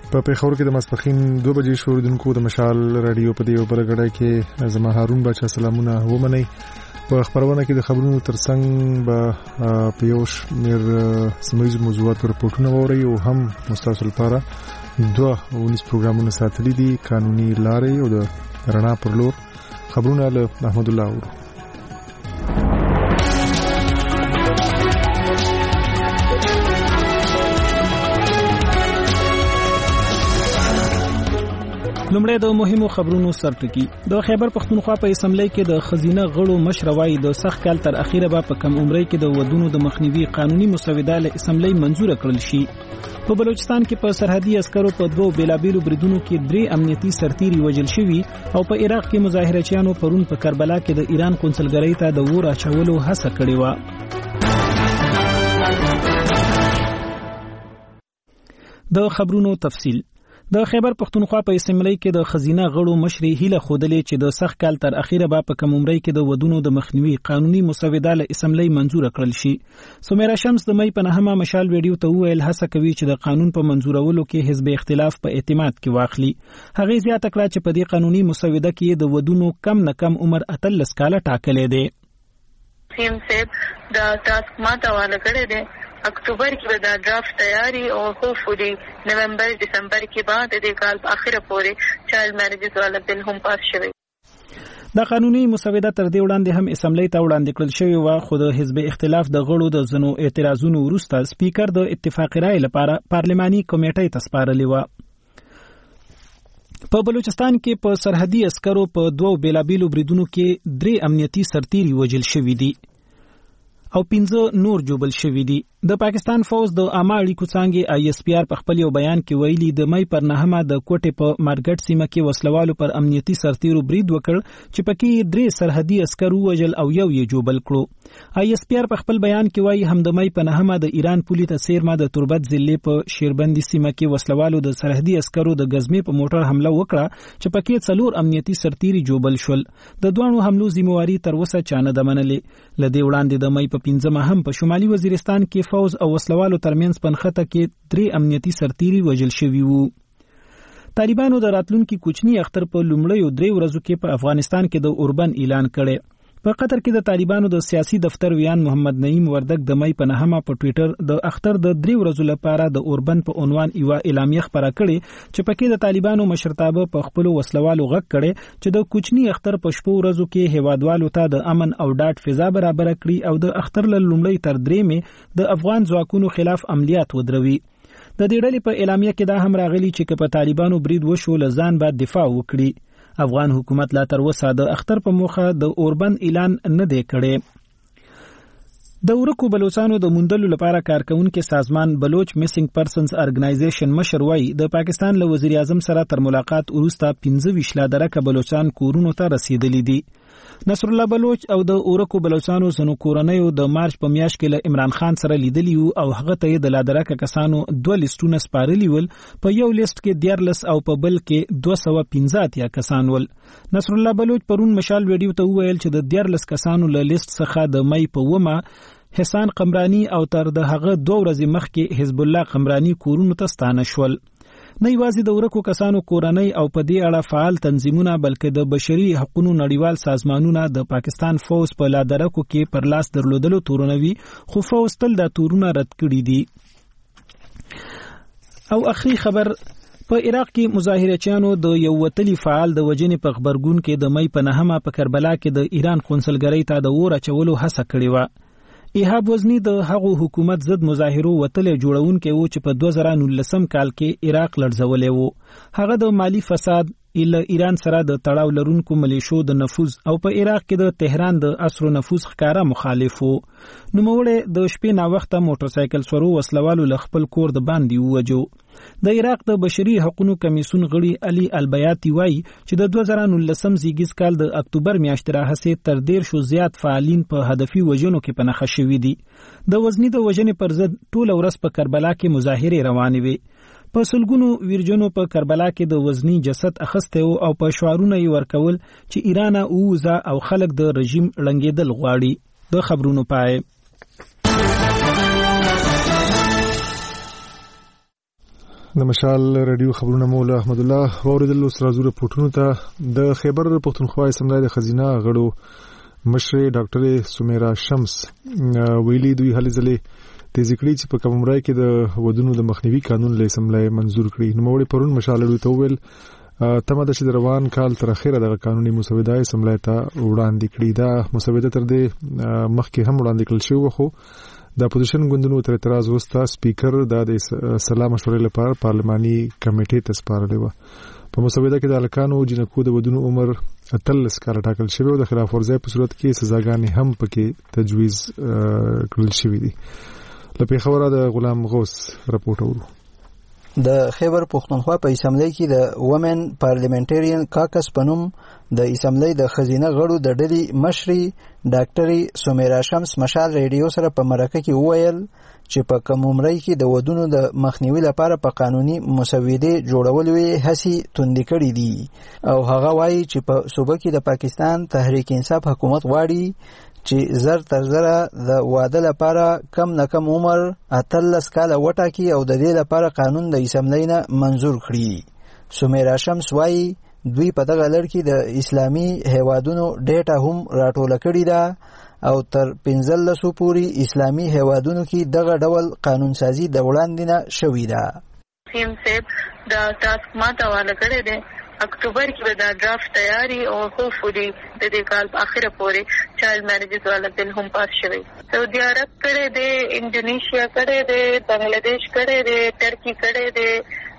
په پیښور کې د ماسپخین 2 بجې شوردونکو د مشال رادیو په دیو برګړای کې زما هارون بچا سلامونه ومني. په خبرونه کې د خبرونو ترڅنګ به په یو شمېر سیمایي موضوعات راپورټونه ووري او هم مستقل لپاره 2 پروګرامونه ساتلي دي، قانوني لارې او د رڼا پر لور خبرونه له احمد الله ورو. لومړی د مهمو خبرونو سرټکی. د خیبر پختونخوا په اسمبلی کې د خزینه غړو مشروي د سخت کال تر اخیره به په کم عمرۍ کې د ودونو د مخنیوي قانوني مسوده له اسمبلی منزور کړل شي. په بلوچستان کې په سرحدي عسکرو په 2 بیلابیلو بریدونو کې 3 امنیتي سرتیري وژل شوي او په عراق کې مظاهرچیانو پرون په کربلا کې د ایران قونسلګرۍ ته د ور اچولو هڅه کړې و. د خبرونو تفصیل. د خیبر پختونخوا په اسمبلی کې د خزینه غړو مشري هیله خودلې چې د سخت کال تر اخیره به په کم عمرۍ کې د ودونو د مخنیوي قانوني مسوده له اسمبلی منزور کړل شي. سمیرا شمس د مې په 9 مشال ویډیو ته ویل هڅه کوي چې د قانون په منزورولو کې حزب اختلاف په اعتماد کې واخلي. هغه زیاته کړه چې په دې قانوني مسوده کې د ودونو کم نه کم عمر 18 کاله ټاکلې دی. سیم صاحب دا تاسو ماته والا کړی دی. اکتوبر کې به دا ډرافټ تیاری او هوپفلی نومبر دسمبر کې بعد د کال په اخره پورې چایلډ میریجز والا بل هم پاس شوی. دا قانوني مسوده تر دې وړاندې هم اسمبلی ته وړاندې کړل شوی و، خو د حزب اختلاف د غړو د زنو اعتراضونو وروسته سپیکر د اتفاق رائے لپاره پارلماني کمیټې ته سپارلې و. په بلوچستان کې په سرحدي عسکرو په 2 بیلابیلو بریدونو کې 3 امنیتي سرتیري وژل شوي دي او 15 نور جوبل شوي دي. د پاکستان فوج د عامه اړیکو څانګې ISPR په خپل یو بیان کې ویلي د مې پر 9 د کوټې په مارګټ سیمه کې وسلوالو پر امنیتي سرتیرو برید وکړ چې پکې 3 سرحدي عسکر وژل او یو یې جوبل کړو. ISPR په خپل بیان کې وایي هم د مې په 9 د ایران پولی ته سیرما د تربت ضلع په شیربندي سیمه کې وسلوالو د سرحدي عسکرو د غزمې په موټر حمله وکړه چې پکې 4 امنیتي سرتیري جوبل شول. د دوانو حملو ذمہواری تر اوسه چانه د منلې. لدې وړاندې د مې په 15 هم په شمالي وزیرستان کې فوج او وسلوالو ترمنځ پنخته کې 3 امنیتي سرتیري وژل شوي وو. طالبانو د راتلونکي کوچني اختر په لومړیو 3 ورځو کې په افغانستان کې د اوربن اعلان کړي. په قطر کې د طالبانو د سیاسي دفتر ویان محمد نعیم وردک د مې په 9 په ټوئیټر د اختر د 3 ورځو لپاره د اوربن په عنوان یو اعلامیه خبره کړې چې پکې د طالبانو مشرتابه په خپل وسلوالو غږ کړي چې د کوچني اختر په شپو ورځو کې هیوادوالو ته د امن او ډاډ فضا برابر کړي او د اختر له لومړۍ تر 3 د افغان ځواکونو خلاف عملیات ودروي. د دې ډلې په اعلامیه کې دا هم راغلي چې په طالبانو برید وشو لزان بعد دفاع وکړي. افغان حکومت لا تر اوسه د اختر په موخه د اوربن اعلان نه دی کړی. د ورکو بلوچستانو د موندلو لپاره کارکونکو سازمان بلوچ میسنګ پرسنز ارګنایزیشن مشر وایي د پاکستان له وزیر اعظم سره تر ملاقات وروسته 15 لادرکه بلوچستان کورونو ته رسیدلی دي. نصر الله بلوچ او د اورکو بلوچستانو سنو کورنیو د مارچ په میاشت کې له عمران خان سره لیدلی او هغه ته د لادرکه کسانو 2 لیستونه سپارلی ول، په یو لیست کې 14 او په بل کې 215 کسان ول. نصر الله بلوچ پرون مشال ویډیو ته ویل چې د 14 کسانو له لیست څخه د مې په ومه حسان قمرانی او تر د هغه 2 ورځې مخکې حزب الله قمرانی کورونو ته ستانه شول. نه یوازې د ورکو کسانو کورنۍ او په دې اړه فعال تنظیمونه بلکې د بشري حقوقو نړیوال سازمانونه د پاکستان فوج په لادرکو کې پر لاس درلودلو تورنوي، خو فوج تل دا تورونه رد کړي دي. او اخري خبر، په عراق کې مظاهرچیانو د یو وتلی فعال د وجنې په خبرګون کې د مې په 9 په کربلا کې د ایران قونسلګرۍ ته د ور اچولو هڅه کړې و. ایهاب وزنی د هغو حکومت ضد مظاهرو وتلې جوړونکو و چې په 2019 کال کې عراق لړزولې وو. هغه د مالی فساد ایران سره د تړاو لرونکو ملیشو د نفوذ او په عراق کې د تهران د اسرو نفوذ ښکارا مخالف وو. نوموړی د شپې نا وخته موټر سایکل سورو وسلوالو ل خپل کور د باندې ووجو. د عراق د بشري حقوقو کمیسیون غړي علي البیاتی وایي چې د 2019 زیږیز کال د اکتوبر میاشتې راهیسې تر 1.5 زیات فعالین په هدفي وژنو کې پنهخ شوي دي. د وزنی د وژنې پر ضد ټول ورځ په کربلا کې مظاهرې روانې وي. په سلګونو ویرجنو په کربلا کې د وزنی جسد اخسته او په شعارونه یې ورکول چې ایران اوزه او خلک د رژیم ړنګېدل غواړي. د خبرونو پای. د مشال رادیو خبرونه مولا احمد الله اوریدل سرازو رپورټونو ته د خیبر پختونخوا اسمبلی د خزینه غړو مشر ډاکټر سمیرا شمس ویلي دوی هلې ځلې تیز کړي چې په کمرای کې د ودونو د مخنیوي قانون له اسمبلی منزور کړي. نو موږ پرون مشال رادیو ته ویل تمه د شي روان کال تر اخره د قانوني مسوده اسمبلی ته وړاندې کړي. دا مسوده تر دې مخکې هم وړاندې کړل شوی خو د اپوزیشن ګوندونو تر اعتراض وروسته سپیکر د سلام مشورې لپاره پارلماني کمیټې ته سپارلې و. په مسوده کې د الکانو جنکو د ودونو عمر 13 کال ټاکل شوی او د خلاف ورزۍ په صورت کې سزاګانې هم پکې تجویز کړل شوې دي. لکه خبره د غلام غوث رپورټ اورو. د خیبر پختونخوا په اسمبلی کې د وومن پارلیمنټریان کاکس پنوم د اسمبلی د خزینه غړو د ډلې مشري ډاکټر سمیرا شمس مشال ریډیو سره په مرکه کې وویل چې په کوم عمرۍ کې د ودونو د مخنیوي لپاره په قانوني مسودې جوړول وی هسي توندې کړې دي او هغه وایي چې په صوبه کې د پاکستان تحریک انصاف حکومت غواړي چې زر تر زره د واده لپاره کم نه کم عمر 13 کال وټاکي او د دې لپاره قانون د اسمبلی نه منزور کړي. سمیرا شمس وایي دوی په دغه لړ کې د اسلامي هیوادونو ډیټا هم راټوله کړې ده او تر 15 پورې اسلامي هیوادونو کې دغه ډول قانون سازي د وړاندې نه شوې ده. سیم صاحب دا ټاسک ماته والا کړی دی اکتوبر کې به دا ډرافټ تیاری او هوپفلی د دې کال په اخره پورې چایلډ میریجز والا بل هم پاس شوی. سعودي عرب کړی دی، انډونیشیا کړی دی، بنگلاديش کړی دی، ترکی کړی دی،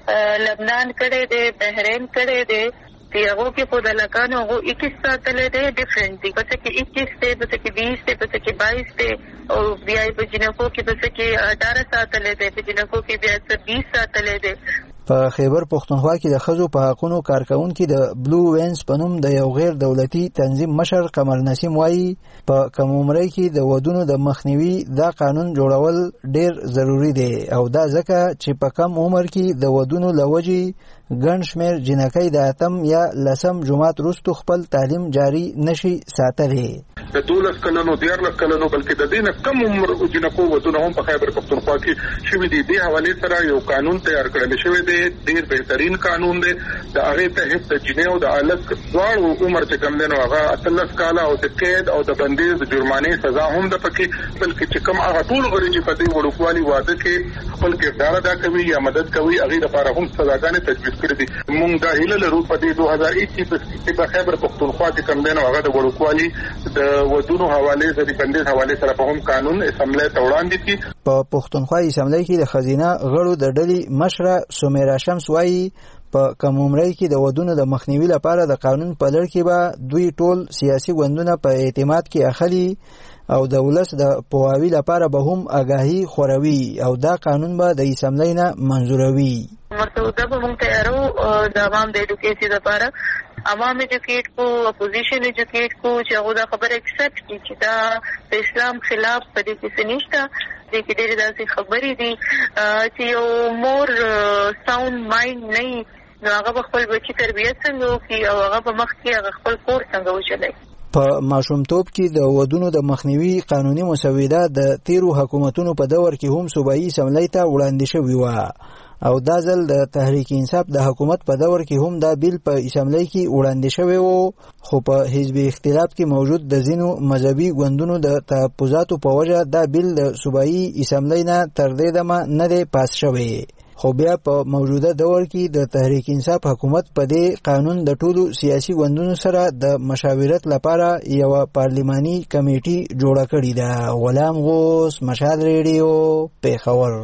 لبنان کړی دی، بحرین کړی دی. هغه کې په دلکانو هغه 21 ساتلې دی ډیفرنٹ دی پس کې 21 ته پس کې 20 ته پس کې 22 ته او بیا په جنکو کې پس کې 18 ساتلې دی په جنکو کې بیا 20 ساتلې دی. په خیبر پختونخوا کې د خزو په حقونو کارکونکو د بلو وینز په نوم د یو غیر دولتي تنظیم مشر قمر نسیم وایي په کوم عمرۍ کې د ودونو د مخنیوي دا قانون جوړول ډیر ضروری دی او دا ځکه چې په کم عمر کې د ودونو لوجي ګڼ شمېر جنکۍ د اتم یا لسم جماعت وروسته خپل تعلیم جاری نشي ساتلی. د 12 کلونو 14 کلونو بلکې د دینه کم عمر جنکو ودونه هم په خیبر پختونخوا کې شوي دي. د حواله سره یو قانون تیار کړل شوی دی، ډیر بهترین قانون دی. د هغه ته د جنیو د الګ ډول عمر چې کم دنو هغه 13 کال او د قید او د بندیز د جرمانې سزا هم د پکې بلکې چې کم هغه ټول غړي چې په دې وړوکوالي واده کې خپل کردار ادا کوي یا مدد کوي هغه لپاره هم سزاګانې تجویز کړې دي. موږ د هیله لرو په دې 2021 په خیبر پختونخوا کې کم دنو هغه د وړوکوالي د ودونو حواله سره بندیز حواله سره په هم قانون اسمبلی ته وړاندې کړي. په پختونخوا اسمبلی کې د خزینه غړو د ډلې مشره سمیرا شمس وایي په کوم عمرۍ کې د ودونو د مخنیوي لپاره د قانون په لړ کې به دوی ټول سیاسي ګوندونه په اعتماد کې اخلي او د ولس د پوهاوي لپاره به هم آگاهي خوروي او دا قانون به د اسمبلی نه منزوروي. مسوده به موږ تیارو د عوام د ایډوکیشن لپاره عوام ایجوکیټ کو اپوزیشن ایجوکیټ کو چې هغه دا خبره ایکسپټ کړي چې دا د اسلام خلاف په دې کې نشته. د کې ډېر داسې خبرې دي چې یو مور ساوند مایند نه نو هغه خپل بچی تربیت څنګه وکړي او هغه په مخ کې هغه خپل کور څنګه وچلوي. په ماشومتوب کې د ودونو د مخنیوي قانوني مسوده د تیرو حکومتونو په دور کې هم صوبایي اسمبلی ته وړاندې شوې وه او دا ځل د تحریک انصاف د حکومت په دور کې هم دا بیل په اسمبلی کې وړاندې شوی و خو په حزبي اختلاف کې موجود د ځینو مذهبي ګوندونو د تحفظاتو په وجه دا بیل د صوبایي اسمبلی نه تر دې دمه نه دی پاس شوی. خو بیا په موجوده دور کې د تحریک انصاف حکومت په دې قانون د ټولو سیاسي ګوندونو سره د مشاورت لپاره یو پارلماني کمیټي جوړه کړې ده. غلام غوث، مشال ریډیو، پیښور.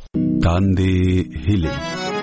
تاندې هیله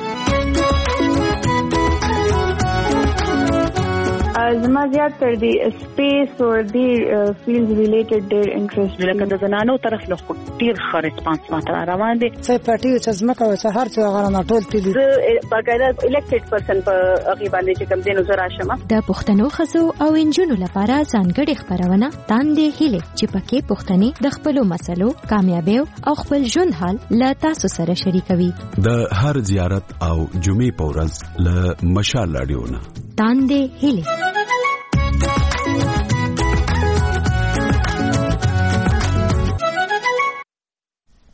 زما زیات تر دی سپیس او دی فیلډ ریلیټډ ډیر انټرست لکه د زنانو طرف له ډیر ښه ریسپانس ماته روان دي. څه پټي چې زمکه او سهار چې هغه نه ټول تلي باقاعده الیکټډ پرسن په هغه باندې چې کوم دینو زرا شمه د پښتنو خزو او انجونو لپاره ځانګړي خبرونه تاندې هیله چې پکې پښتني د خپل مسلو کامیابی او خپل ژوند حال لا تاسو سره شریکوي. د هر زیارت او جمعې په ورځ له مشال رادیو نه تاندې هیله.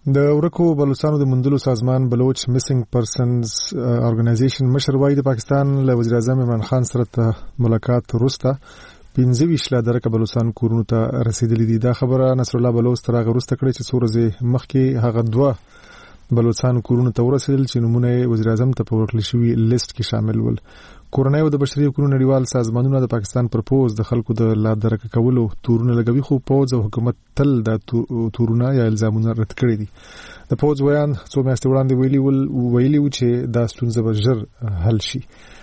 د ورکو بلوچستانو د مندلو سازمان بلوچ میسنګ پرسنز اورګنایزیشن مشر وایي د پاکستان له وزیر اعظم عمران خان سره ملاقات وروسته 15 لا درکه بلوچستان کورونو ته رسیدلې دي. دا خبره نصر الله بلوچ تر هغه وروسته کړې چې څو ورځې مخکې هغه دوه بلوچستان کورونو ته ورسېدل چې نمونه وزیر اعظم ته په ورکړل شوی لیست کې شامل ول. کورنۍ او د بشري حقوقو نړیوال سازمانونه د پاکستان پر پوز د خلکو د لا درکه کولو تورونه لګوي، خو پوز او حکومت تل د تورونه یا الزامونه رد کړي دي. د پوز ویان څو میاشتې وړاندې ویلي و چې دا ستونزه به ژر حل شي.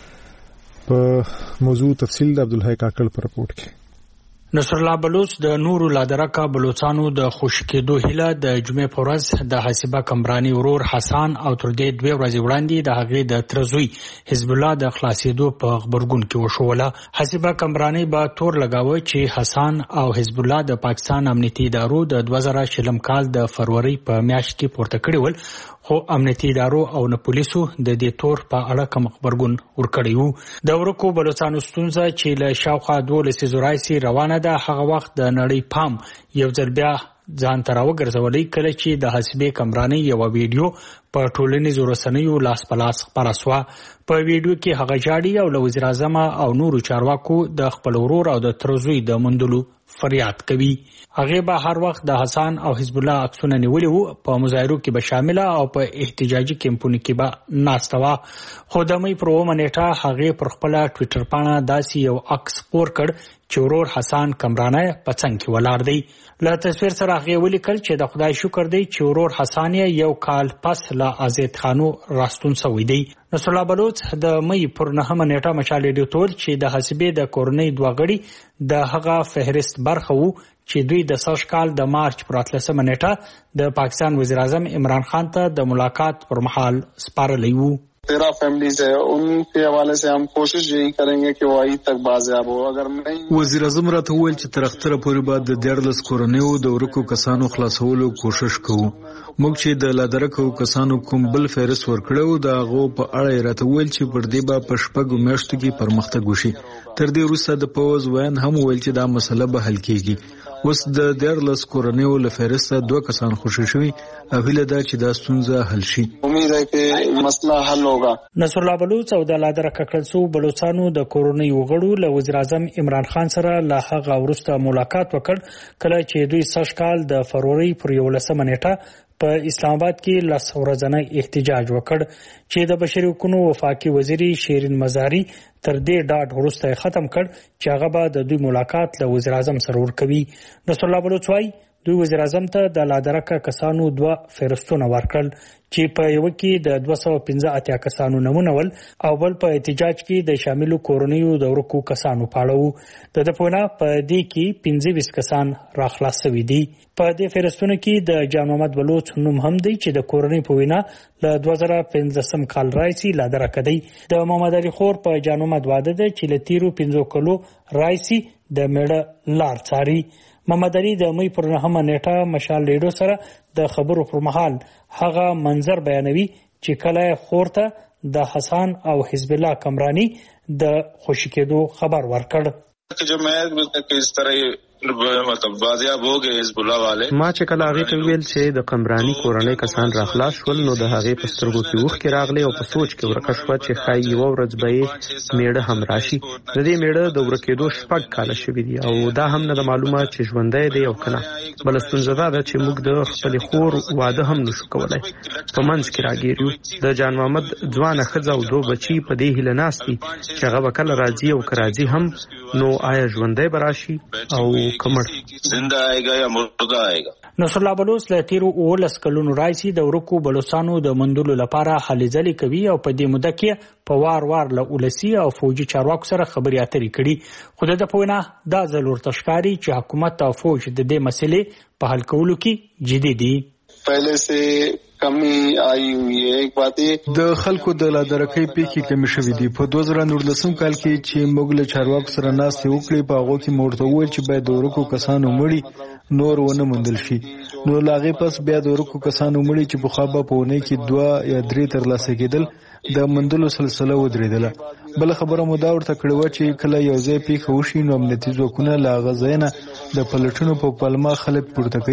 په موضوع تفصیل د عبدالحی کاکړ په رپورټ کې. نصر الله بلوچ د نورو لادرکه بلوچستانو د خوشکېدو هیله د جمعې په ورځ د حسیبه کمرانی ورور حسن او تر دې 2 ورځې وړاندې د هغې د ترزوی حزب الله د خلاصېدو په خبرګون کې وشوله. حسیبه کمرانی به تور لګاوه چې حسن او حزب الله د پاکستان امنیتي ادارو د 2000 کال د فروری په میاشت کې پورته کړی ول، خو امنیتي ادارو او نه پولیسو د دې تور په اړه کوم خبرګون ورکړی وو. د ورکو بلوچستانو ستونزه چې له شاوخوا 12 زورایسي روانه ده، هغه وخت د نړۍ پام یو ځل بیا ځان ته راوګرځولی کله چې د حسیبې کمرانی یو ویډیو په ټولنیزو رسنیو لاس په لاس خپره سوه. په ویډیو کې هغه جاړي او له وزیر اعظم او نورو چارواکو د خپل ورور او د ترزوی د مندلو فریاد کوي. هغه به هر وخت د حسن او حزب الله عکسونه نیولي وو، په مظاهرو کې به شامله او په احتجاجي کمپونو کې به ناسته وه. خو د مې پر 9 نیټه هغې پر خپله ټویټر پاڼه داسې یو عکس خپور کړ چې ورور حسن کمرانی په څنګ کې ولاړ دی. له تصویر سره هغې ولیکل چې د خدای شکر دی چې ورور حسن یو کال پس له آزاد خانو راستون شوی دی. نصر الله بلوچ د مې پر 9 نیټه مشال ایډیټور چې د حسیبې د کورنۍ 2 غړي د هغه فهرست برخه وو چې دوی د 2000 کال د مارچ پر 13 نیټه د پاکستان وزیر اعظم عمران خان ته د ملاقات پر مهال سپارلی وو. 13 فیملیز ہے، ان کے حوالے سے ہم کوشش یہی کریں گے کہ وہ عید تک بازیاب ہو. اگر نہیں وزیر اعظم راته وویل چې تر اختره پورې بعد د 14 کورنیو د ورکو کسانو خلاصولو کوشش کوو. موږ چې د لادرکو کسانو کوم بل فهرست ورکړو د هغو په اړه راته وویل چې پر دې به په 6 میاشتو کې پرمختګ وشي. تر دې وروسته د پوز ویان هم وویل چې دا مسله به حل کیږي. اوس د 14 کورنیو له فهرسته 2 کسان خوشی شوي او هیله ده چې دا ستونزه حل شي. امید ہے چې مسله حل ہوگا. نصر الله بلوچ او د لادرکه کړسو بلوچستانو د کورنیو غړو له وزیر اعظم عمران خان سره له هغه وروسته ملاقات وکړ کله چې دوی 20 کال د فروری پر 11 نیټه په اسلام آباد کې لاس ورځنی احتجاج وکړ چې د بشري حقوقو وفاقي وزیر شیرین مزاری تر دې ډاډ وروسته ختم کړ چې هغه به د دوی ملاقات له وزیر اعظم سره ورکوي. نصر الله بلوچ وايي دوی وزیر اعظم ته د لادرکه کسانو 2 فهرستونه ورکړل چې په یو کې د 215 کسانو نمونه ول او بل په احتجاج کې د شاملو کورنیو د ورکو کسانو پاړو. د پونه په دې کې 25 کسان راخلاص شوي دي. په دې فهرستونو کې د جان محمد بلوچ نوم هم دی چې د کورنۍ په وینا له 2015 کال راځي لادرکه دی. د محمد علي خور په جان محمد واده ده چې له تیرو 15 کلو راځي د میړه لار څاري. محمد علي د مې پر 9 نیټه مشال لیډو سره د خبرو پر مهال هغه منظر بیانوي چې کله خورته د حسن او حزب الله کمرانی د خوشی کېدو خبر ورکړ. جو میں کس طرح مطلب بازیاب ہو گئے حزب الله والے ما چې کله هغه ته ویل چې د کمرانی کورنۍ کسان راخلاص شول نو د هغه په سترګو کې وښ کې راغلی او په سوچ کې ورکه شو چې خای یو ورځ به میړه هم راشي. د دې میړه د ورکېدو 6 کال شوی دی او دا هم نه معلومه چې ژوندۍ دی او کنه. بل ستونزه ده چې موږ د خپل خور واده هم نشو کولای. په منځ کې راګیرو د جان محمد ځوانه ښځه او 2 بچي په دې هیله ناستي چې هغه وکړه راځي او کراځي هم نو آیا ژوندۍ براشي او کمر زنده آئیگا یا مردہ آئیگا. نصر الله بلوچ له تیرو 19 کلونو راځي د ورکو بلوچستانو د مندلو لپاره هلې ځلې کوي او په دې موده کې په وار له ولسی او فوجي چارواکو سره خبرې اترې کړي. خو د پوینه دا ضرورت ښکاري چې حکومت او فوج د دې مسلې په حل کولو کې جدي دي. پہلے سے کمی آئی ہوئی ہے. ایک بات د خلکو د لادرکۍ پیکي کمی شوې دي. په 2019 کال کې چې موږ له چارواکو سره ناستې وکړې په هغو کې موږ ته وویل چې باید د ورکو کسانو مړي نور ونه موندل شي. نو له هغې پس بیا د ورکو کسانو مړي چې پخوا به په اونۍ کې 2 یا 3 ترلاسه کېدل د موندلو سلسله ودرېدله. بله خبره مو دا ورته کړې وه چې کله یو ځای پیښه وشي نو امنیتي ځواکونه له هغه ځای نه د پلټنو په پلمه خلک پورته کوي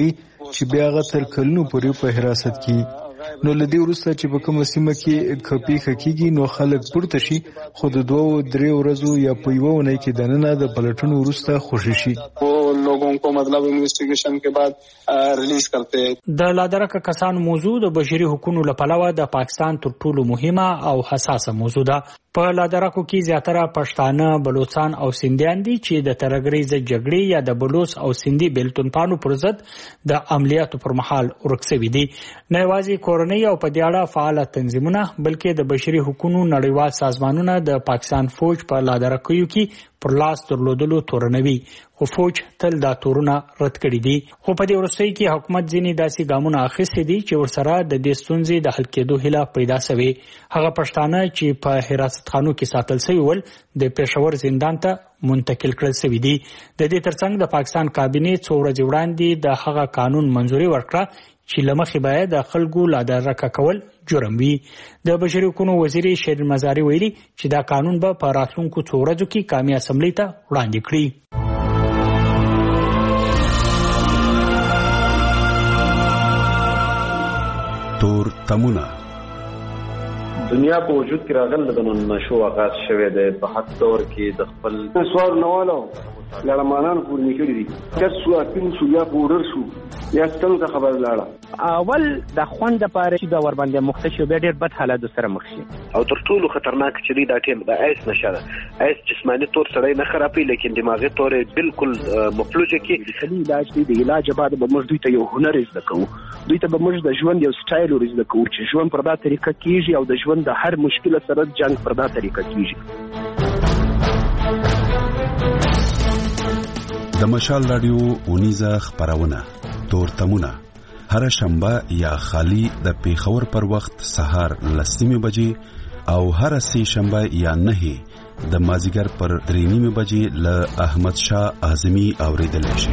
چې بیا هغه تر کلونو پورې په حراست کې. نو لدی ورسته چې په کومه سیمه کې کپی خکېږي نو خلک پورته شي خو د 2-3 ورځو یا په یو ونې کې دننه د پلټنو ورسته خوشی شي. लोगों को मतलब इन्वेस्टिगेशन के बाद रिलीज करते हैं. د لادرکه کسانو موضوع د بشري حقوقو لپاره د پاکستان تر ټولو مهمه او حساسه موضوع ده. په لادرکو کې زیاتره پښتانه، بلوچستان او سندیان دي چې د ترګریزه جګړې یا د بلوچ او سندي بیلتونپانو پر ضد د عملیاتو پر مهال ورکسوي دي. نه یوازې کورنۍ او په دې اړه فعال تنظیمونه بلکې د بشري حقوقو نړیوال سازمانونه د پاکستان فوج په لادرکو کې پر لاس درلودلو تورنوي، خو فوج تل دا تورونه رد کړي دي. خو په دې وروستۍ کې حکومت ځینې داسې ګامونه اخیستي دي چې ورسره د دې ستونزې د حل کېدو هیله پیدا شوې. هغه پښتانه چې په حراست خانو کې ساتل شوي ول د پېښور زندان ته منتقل کړل شوي دي. د دې ترڅنګ د پاکستان کابینې څو ورځې وړاندې د هغه قانون منځوري ورکړه چې لمخې باید د خلکو لادرکه کول جرم وي. د بشري حقوقو وزیر شیرین مزاری ویلي چې دا قانون به په راتلونکو څو ورځو کې قومي اسمبلی ته وړاندې کړي. تور تمونه دنیا په وجود کې راغله د منشو آغاز شوه د په حد دور کې د خپل سوال نوالو لړمانان پور نکړي دي چې سو اپین شو یا پورر شو یا څنګه خبر لاړه اول د خوند لپاره چې دا ور باندې مختشو به ډېر بد حالات سره مخ شي او تر ټولو خطرناک چې دا ټیم د ایس نشه ایس جسمانی طور سره نه خرابي لیکن دماغي طور بالکل مفلوجه کې کلی علاج دی د علاج بعد به موږ دوی ته یو هنر زده کوو دوی ته به موږ د ژوند یو سټایل ورزده کوو چې ژوند پر دا طریقه کیږي او د ژوند د هر مشکل سره جنگ پر دا طریقه کیږي. د مشال رادیو اونیزه خبرونه تور تمونه هر شنبه یا خالی د پیښور پر وخت سهار 10 بجې او هر سه شنبه یا 9 د مازیګر پر 3 بجې ل احمد شاه اعظمي اوریدل شي.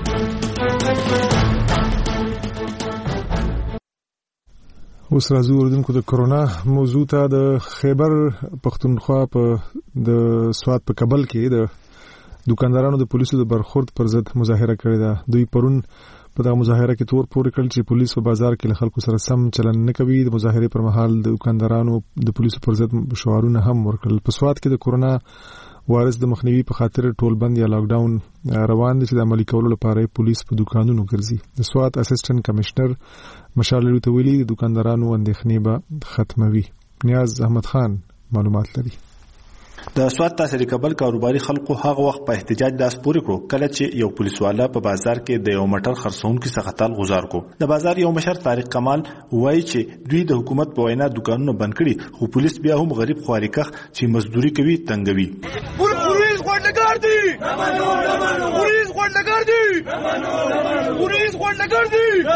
اوس راځو وردونکو د کرونا موضوع ته. د خیبر پختونخوا په د سوات په کابل کې د دکاندارانو د پولیسو د برخورد پر ضد مظاهره کړې ده. دوی پرون په دغه مظاهره کې تور پورې کړل چې پولیس په بازار کې له خلکو سره سم چلند نه کوي. د مظاهرې پر مهال د دکاندارانو د پولیسو پر ضد شعارونه هم ورکړل. په سوات کې د کرونا وایرس د مخنیوي په خاطر ټول بند یا لاک ډاون روان دي چې د عملي کولو لپاره پولیس په دکانونو ګرځي. د سوات اسسټنټ کمشنر مشال لوتویلی د دکاندارانو اندېښنې به ختموي. نیاز احمد خان معلومات لري. د سوات تحصیل کابل کاروباري خلکو هغه وخت په احتجاج داس پورې کړو کله چې یو پولیس والا په بازار کې د یو موټر خرڅونکو څخه تال غوزار کو. د بازار یو مشر طارق کمال وایي چې دوی د حکومت په وینا دکانونه بند کړي خو پولیس بیا هم غریب خواریکخ چې مزدوري کوي تنګوي. پولیس غونډګار دي پولیس غونډګار دي پولیس غونډګار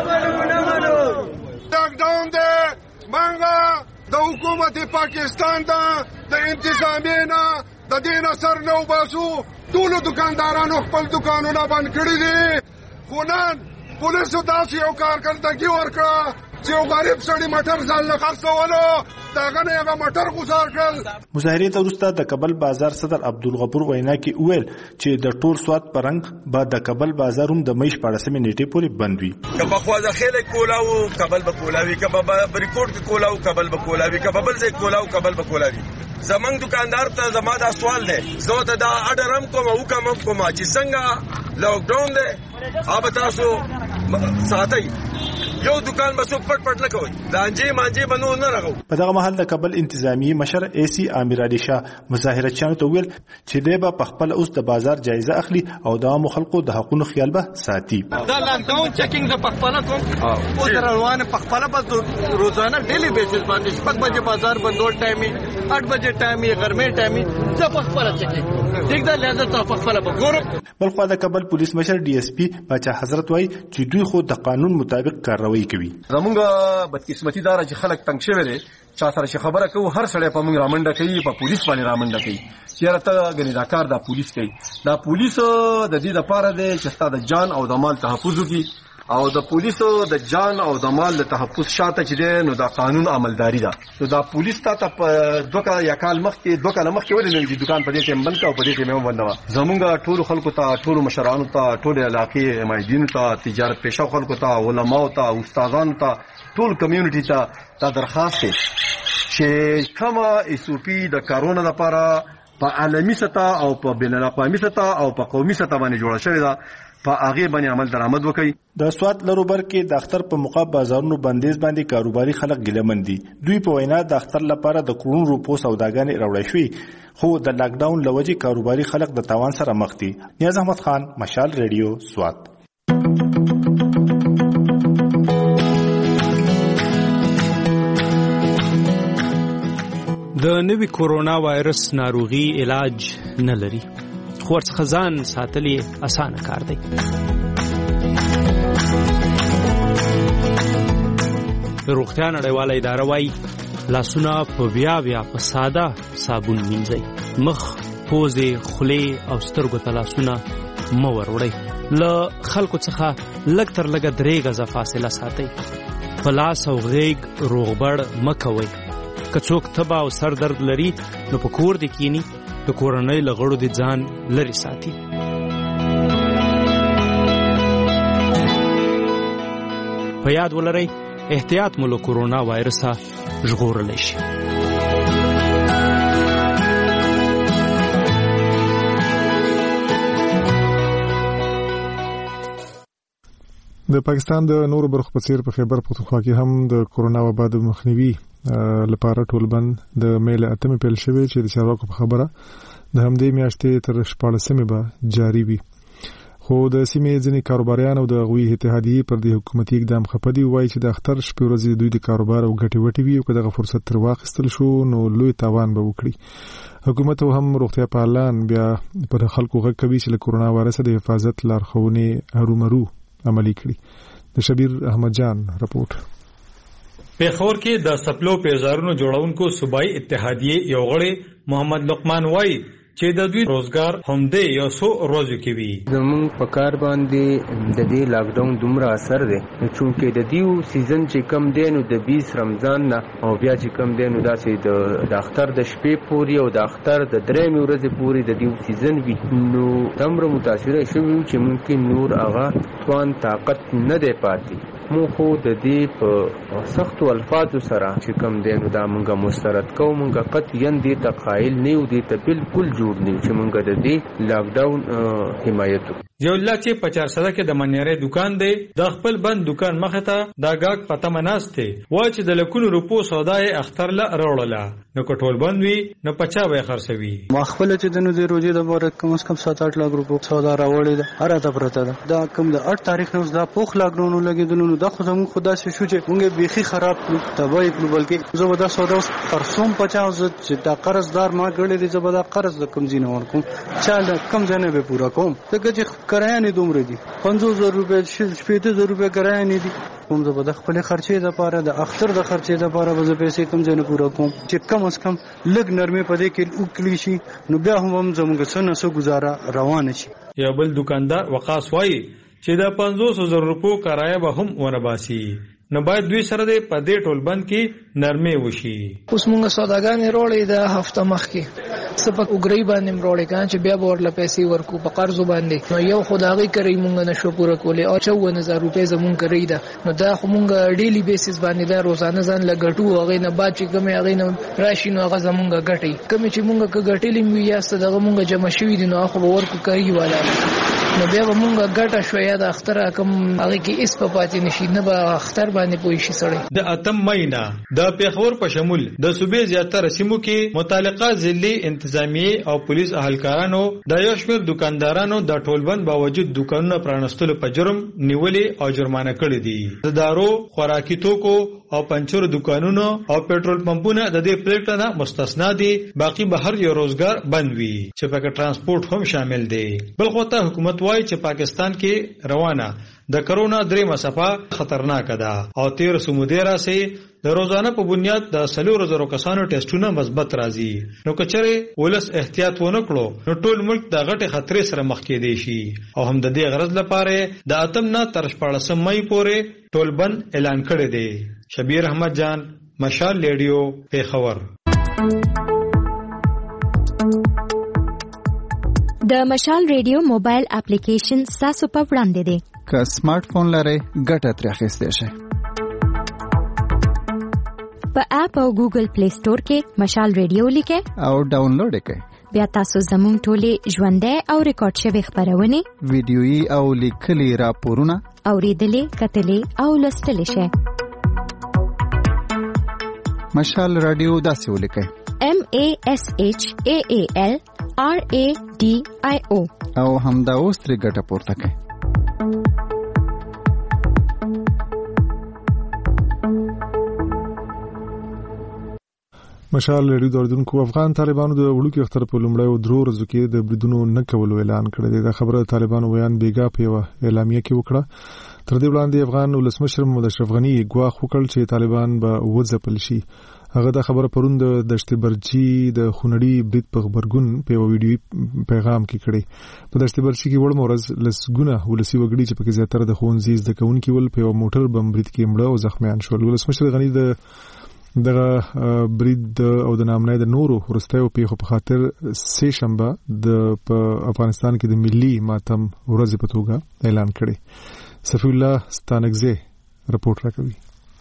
دي لاک ډاون دي مانګه د حکومت پاکستان د انتظامینا د دین اثر نو باسو ټول دکاندارانو خپل دکانونه بند کړی دي خو نن پولیسو داسې یو کارکردګي ورکړه چې یو غریب سړی موټر ځان له خرڅولو داغه نه هغه موټر غوسار کړل. مظاهرې ته وروسته د کابل بازار صدر عبدالغفور وینا کې وویل چې د ټول سوات پرنګ به د کابل بازار هم د میش 14 نیټې پورې بند وي. کبه خواځه خېل کولاو کابل به کولاوي کبه بریکوټ کولاو کابل به کولاوي کبه بل ځای کولاو کابل به کولاوي. زمنګ دکاندار ته زما دا سوال دی زه ته دا اډرم کوم او کوم چې څنګه لاک ډاون دی اوب تاسو ساتي یو دکان بس پټ نه کوي لانجه مانجه بنو نه راغو. په دغه محل د کابل انتظامی مشر اي سي امیر علي شاه مظاهرچیانو ته ویل چې دی به خپل اوس د بازار جایزه اخلي او د عامو خلکو د حقوقو خیال به ساتي. دا لاک ډاون چیکینګ د پخپله کوم او روانه پخپله به روزانه ډیلی بیسس باندې 5 بجې بازار بندول ټایمي 8 بجې ټایمي غرمه ټایمي زه پخپله چیکینګ ټیک دا لازم ته پخپله به ګورم. بل خو د کابل پولیس مشر ډي اس پی بچا حضرت وای چې دوی خو د قانون مطابق کاروایی کوي. زمونږ بدقسمتي دار چې خلک تنگ شوی دي چا سره چې خبره کوي هر سړی په موږ رامنډه کوي په پولیس باندې رامنډه کوي چې راته غني دا کار د پولیس کوي. دا پولیس د دې لپاره دی چې ستاسو د جان او د مال تحفظ وکړي او د پولیسو د جان او د مال د تحفظ شاته چې دی نو د قانون عملداري ده. نو دا پولیس ته په دوه کال مخکې ولې نه دي دکان په دې ټیم بند او په دې ټیم بند و. زمونږ ټول خلکو ته، ټول مشرانو ته، ټول علاقې مایدین ته، تجارت پیشه خلکو ته، علماو ته، استادانو ته، ټول کمیونټي ته دا درخواست دی چې کومه SOP د کارونا لپاره په عالمي سطح او په بین الاقوامي سطح او په قومي سطح باندې جوړه شوې ده په هغه باندې عمل درآمد وکړي. د سوات لروبر کې د اختر په موقع بازارونو بندیز باندې کاروباري خلک ګیلمن دي. دوی په وینا د اختر لپاره د کروڑ روپو سوداګانې راوړې شوې، خو د لاک ډاون لوجې کاروباري خلک د تاوان سره مخ دي. نیاز احمد خان، مشال ریډیو، سوات. د نوي کورونا وایرس ناروغي علاج نه لري، خو ورڅخه ځان ساتل یې اسانه کار دی. د روغتیا نړیواله اداره وایي لاسونه په بیا په ساده صابون مینځئ. مخ، پوزې، خولې او سترګو ته لاسونه مه وروړئ. له خلکو څخه لږ تر لږه 3 غزه فاصله ساتئ. په لاس او غیږ روغبړ مه کوئ. که څوک تبه او سر درد لري نو په کور دې کینی، د کورنۍ له غړو دې ځان لرې ساتي. په یاد ولرئ احتیاط مو له کورونا وایرسه ژغورلی شي. د پاکستان د نورو برخو په څیر په خیبر پختونخوا کې هم د کورونا وبا د مخنیوي لپاره ټولبند د میل اتمه پیل شوی چې د چارواکو په خبره د همدې میاشتې تر 14مې به جاری وي. خو د سیمې ځینې کاروباریان او د غوي اتحادیې پر دې حکومتي اقدام خپدي وایي چې د اختر شپې ورځې دوی د کاروبار او ګټې وټې وي او که دغه فرصت تر واخیستل شو نو لوی تاوان به وکړي. حکومت هم روغتیا پالان بیا پر خلکو غږ کوي چې له کورونا وایرس د حفاظت لارښوونې هرومرو عملي کړي. د شبیر احمد جان رپورټ. پیښور کې د سپلو پیزارونو جوړونکو صوبایي اتحادیې یو غړی محمد لقمان وایي چې د دوی روزګار همدې یو څو ورځې کې وي. زموږ په کار باندې د دې لاک ډاون دومره اثر دی چې د دیو سیزن چې کم دی نو د 20 رمضان نه او بیا چې کم دی نو داسې د اختر د شپې پورې او د اختر د 3 ورځې پورې د دیو سیزن وي نو تمره متاثر شوی چې ممکن نور هغه توان طاقت نه دی پاتې. مو خو د دې په سختو الفاظو سره چې کم دی نو دا مونږه مسترد کوو، مونږه قطعاً دې ته قایل نه یو، دې ته بالکل جوړ نه یو چې مونږه د دې لاک ډاون حمایت وکړو. یو الله چې 400 کې د منیرې دکان دی د خپل بند دکان مخه ته دا گاګ پته مناسته و چې د لکونو روپو سودای اختر لا راوړله نو کټول بند وی نو پچا به خرڅوي. ما خپل چې د نو د روزي د بار کم از کم 7-8 لک روپو سودا راوړل هر ته پرته ده. دا کم د 8 تاریخ نو دا پوخ لاک ډاون لګیدل نو دا خو زموږ خدا شي شو چې موږ بيخي خراب کړو تبای کړو بلکې زه ودا سودا اوس پرسوم 50 چې دا قرضدار ما ګړې دي زبدا قرض د کم زینه ورکوم چاله کم ځنه به پورا کوم دغه چې کرایه نه دومره دي 50000 روپے 60000 روپے کرایه نه دي کوم زبدا خپل خرچې د پاره د اختر د خرچې د پاره به پیسې کم ځنه پورا کوم چې کم از کم لګ نرمه پدې کې وکړي شي نو بیا هم زموږ څنګه سو گزاره روان شي. یو بل دکاندار وقاص وایي چې د 500,000 روپو کرایه به هم ونه باسي نو باید دوی سره د پدې ټول بند کې نرمه وشي. اوس موږ سوداګان وروړې د هفته مخ کې سپک وګړي باندې وروړې کان چې بیا ورله پیسې ورکو په قرض باندې نو یو خدای کوي مونږ نشو پوره کولې او 54000 روپے زمون کوي دا نو دا خو مونږ ډیلی بیسس باندې دا روزانه ځان لګټو هغه نه بعد چې کومه هغه نه راشي نو هغه زمونږ ګټي کوم چې مونږ ګټلې مې یاسته دغه مونږ جمع شوی دي نو خو ورکو کوي والا نو بیا مونږ ګټه شویا د اختر کم هغه کې اس په پاتې نشي نه به اختر باندې پوي شي سړی. د اتم مېنا د پیښور په شمول د صوبې زیاتره سیمو کې متعلقه ضلعي انتظامیه او پولیس اهلکارانو د یو شمېر دکاندارانو د ټولبند باوجود دکانونه پرانستلو په جرم نیولې او جرمانه کړې دي. د دارو، خوراکي توکو او پنچر دکانونو او پېټرول پمپونه د دې پریکړه نه مستثنا دي. باقي به هر یو روزګار بند وي چې پکې ترانسپورت هم شامل دی. بل خو ته حکومت وایي چې پاکستان کې روانه د کرونا درېمه څپه خطرناک ده او 13 سمودي راسي د روزانه په بنیاد د 4,000 کسانو ټیسټونه مثبت راځي. نو کچره ولس احتیاط ونه کړو نو ټول ملک د غټه خطرې سره مخ کې دی شي او هم د دې غرض لپاره د اتم نه تر 14 مې پورې ټول بند اعلان کړی دی. شبیر احمد جان، مشال ریډیو، پیښور. د مشال ریډیو موبایل اپلیکیشن تاسو په وړاندې دی. که سمارټ فون لرئ ګټه ترې اخیستی شئ. په اپ او ګوګل پلی سٹور کې مشال ریډیو لیکئ او ډاونلوډ یې کړئ. بیا تاسو زموږ ټولې ژوندۍ او ریکارډ شوې خپرونې، ویډیويي او لیکلي راپورونه اوریدلې، کتلې او لوستلې شئ. مشال رادیو داسې ولیکئ: MASHAAL RADIO او همدا اوس ترې ګټه پورته کړئ. مشال ریډیو دوردونکو افغان طالبانو د وړوکي اختر په لومړیو 3 ورځو کې د بریدونو نه کولو اعلان کړی دی. دا خبره طالبانو بیان بیګا په یو اعلامیه کې وکړه. تر دې وړاندې افغان ولسمشر محمد اشرف غنی ګواښ وکړ چې طالبان به وځپل شي. هغه دا خبره پرون د دشت برچی د خونړي برید په خبرګون په یو ویډیو پیغام کې کړی. په دشت برچی کې وړ مورز لسګونه ولسی وګړي چې پکې زیاتره د ښوونځي زده کوونکي ول په یو موټر بم برید کې مړه او زخمیان شول. ولسمشر غنی دغه برید او د نامنۍ د نورو ورستیو پیښو په خاطر سه شنبه د افغانستان کې د ملي ماتم ورځ په توګه اعلان کړی. صفی الله ستانکزی رپورټ راکوي.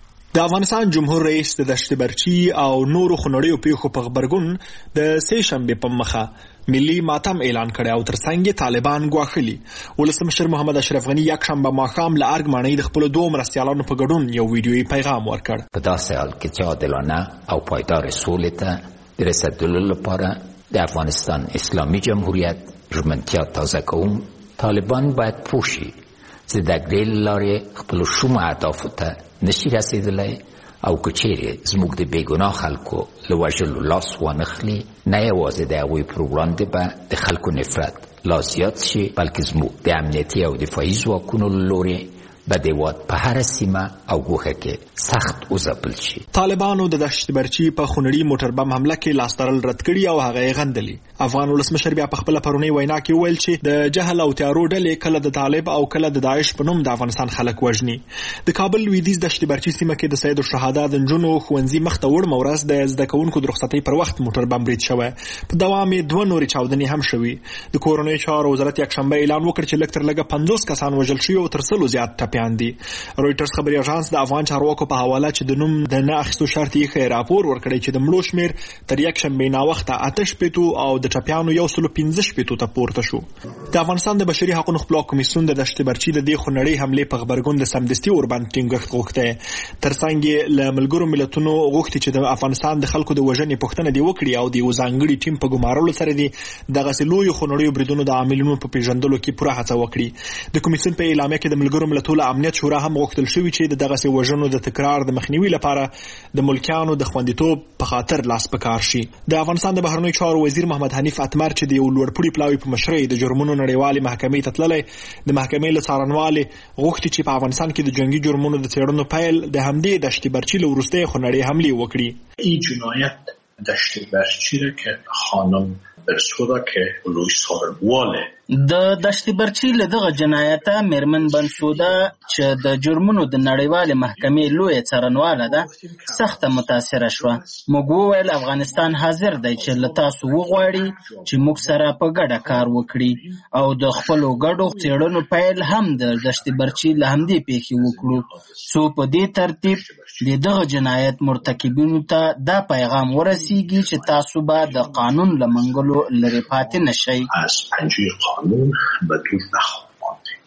د افغانستان جمهور رئیس د دشت برچی او نورو خونړیو پیښو په خبرګون د سه شنبه په مخه ملي ماتم اعلان کړی او ترڅنګ طالبان ګواښلي. ولسمشر محمد اشرف غنی یک شنبه ماښام له ارګ ماڼۍ د خپل دوه مرستیالانو په ګډون یو ویډیويي پیغام ورکړ. په داسې حال کې چې عادلانه او پایدار سولې ته د رسیدلو لپاره د افغانستان اسلامي جمهوریت ژمنتیا تازه کوم، طالبان باید پوه شي چې د ګډې لارې خپلو شومو اهدافو ته نشي رسیدلی او که چیرې زموږ د بېګناه خلکو له وژلو لاس وانخلي، نه یوازې د هغوی پر وړاندې به د خلکو نفرت لا زیات شي، بلکې زموږ د امنیتي او دفاعي ځواکونو له لورې به د هېواد په هره سیمه او ګوښه کې سخت وځپل شي. طالبانو د دشت برچی په خونړي موټر بم حمله کې لاس تړل رد کړي او هغه یې غندلي. افغان ولسمشر بیا په خپله پرونۍ وینا کې وویل چې د جهل او تیارو ډلې کله د طالب او کله د داعش په نوم د افغانستان خلک وژني. د کابل لویدیځ دشت برچی سیمه کې د سید الشهدا د نجونو ښوونځي مخ ته وړمه ورځ د زده کوونکو د رخصتۍ پر وخت موټر بم برید شوی. په دوام یې 2 نورې چاودنې هم شوي. د کورنیو چارو وزارت یکشنبه اعلان وکړ چې لږ تر لږه 50 کسان وژل شوي او تر 100 زیات ټپیان دي. رويټرز خبري اژانس د افغان چارواکو په حواله چې د نوم د نه اخیستو شرط یې راپور ورکړی چې د مړو شمیر تر یک شنبه نا وخته 8 او د ټپیانو 115 ته پورته شو. د افغانستان د بشري حقوقو خپلواک کمیسیون د دشت برچی د دې خونړۍ حملې په خبرګون د سمدستي اوربند ټینګښت غوښته. ترڅنګ له ملګرو ملتونو غوښتي چې د افغانستان د خلکو د وژنې پوښتنه دی وکړي او د یو ځانګړي ټیم په ګمارلو سره دی دغه سلوي خونړیو بریدونو د عاملونو په پیژندلو کې پوره هڅه وکړي. د کمیسیون په اعلامیه کې د ملګرو ملتونو امنیت شورا هم غوښتل شوی چې د دغه وژنو د تکرار د مخنیوي لپاره د ملکیانو د خوندیتوب په خاطر لاس پکار شي. د افغانستان د بهرنیو چارو وزیر محمد حنیف اتمر چې د یو لوړپوړي پلاوي په مشرۍ د جرمونو نړیوالې محکمې ته تللی، د محکمې له څارنوالې غوښتي چې په افغانستان کې د جنگي جرمونو د څېړنو پیل د همدې دشت برچی له وروستۍ خونړۍ حملې وکړي. این جنایت دشت برچی را که خانم برسودا که لوی سارنواله د دشت برچی له دغه جنایته میرمن بنسودا چې د جرمونو د نړیوالې محکمې لویه څارنواله ده سخته متاثره شوه. موږ وویل افغانستان حاضر دی چې له تاسو وغواړي چې موږ سره په ګډه کار وکړي او د خپلو ګډو څېړنو پیل هم د دشت برچی له همدې پیښې وکړو څو په دې ترتیب د دغه جنایت مرتکبینو ته دا پیغام ورسیږي چې تاسو به د قانون له منګلو لرې پاتې نشئ. قانون به دور نخواهد ماند.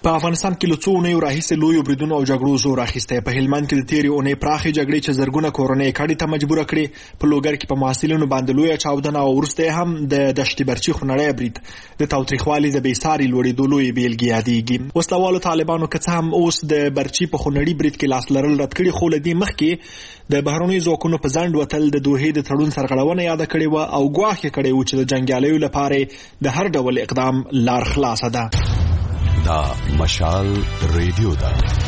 په افغانستان کې له څو اونیو راهیسې لویو بریدونو او جګړو زور اخیستی. په هلمند کې د تېرې اونۍ پراخې جګړې چې زرګونه کورنۍ کډې ته مجبوره کړې، په لوګر کې په محصلینو باندې لویه چاودنه او وروسته هم د دشت برچي خونړی برید د تاوتریخوالي د بېساري لوړېدو لویې بېلګې یادېږي. وسلوالو طالبانو که څه هم اوس د برچي په خونړي برید کې لاس لرل رد کړي، خو له دې مخکې د بهرنیو ځواکونو په ځنډ وتل د دوحې د تړون سرغړونه یاده کړې وه او ګواښ یې کړی و چې د جنګیالیو لپاره د هر ډول اقدام لار خلاصه ده. دا مشال ریډیو ده.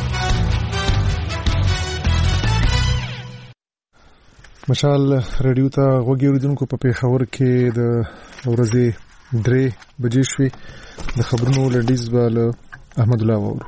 مشال ریډیو ته غوږی اوریدونکو، په پیښور کې د ورځې 3 بجې شوې. د خبرونو لډیز به احمد الله وورو.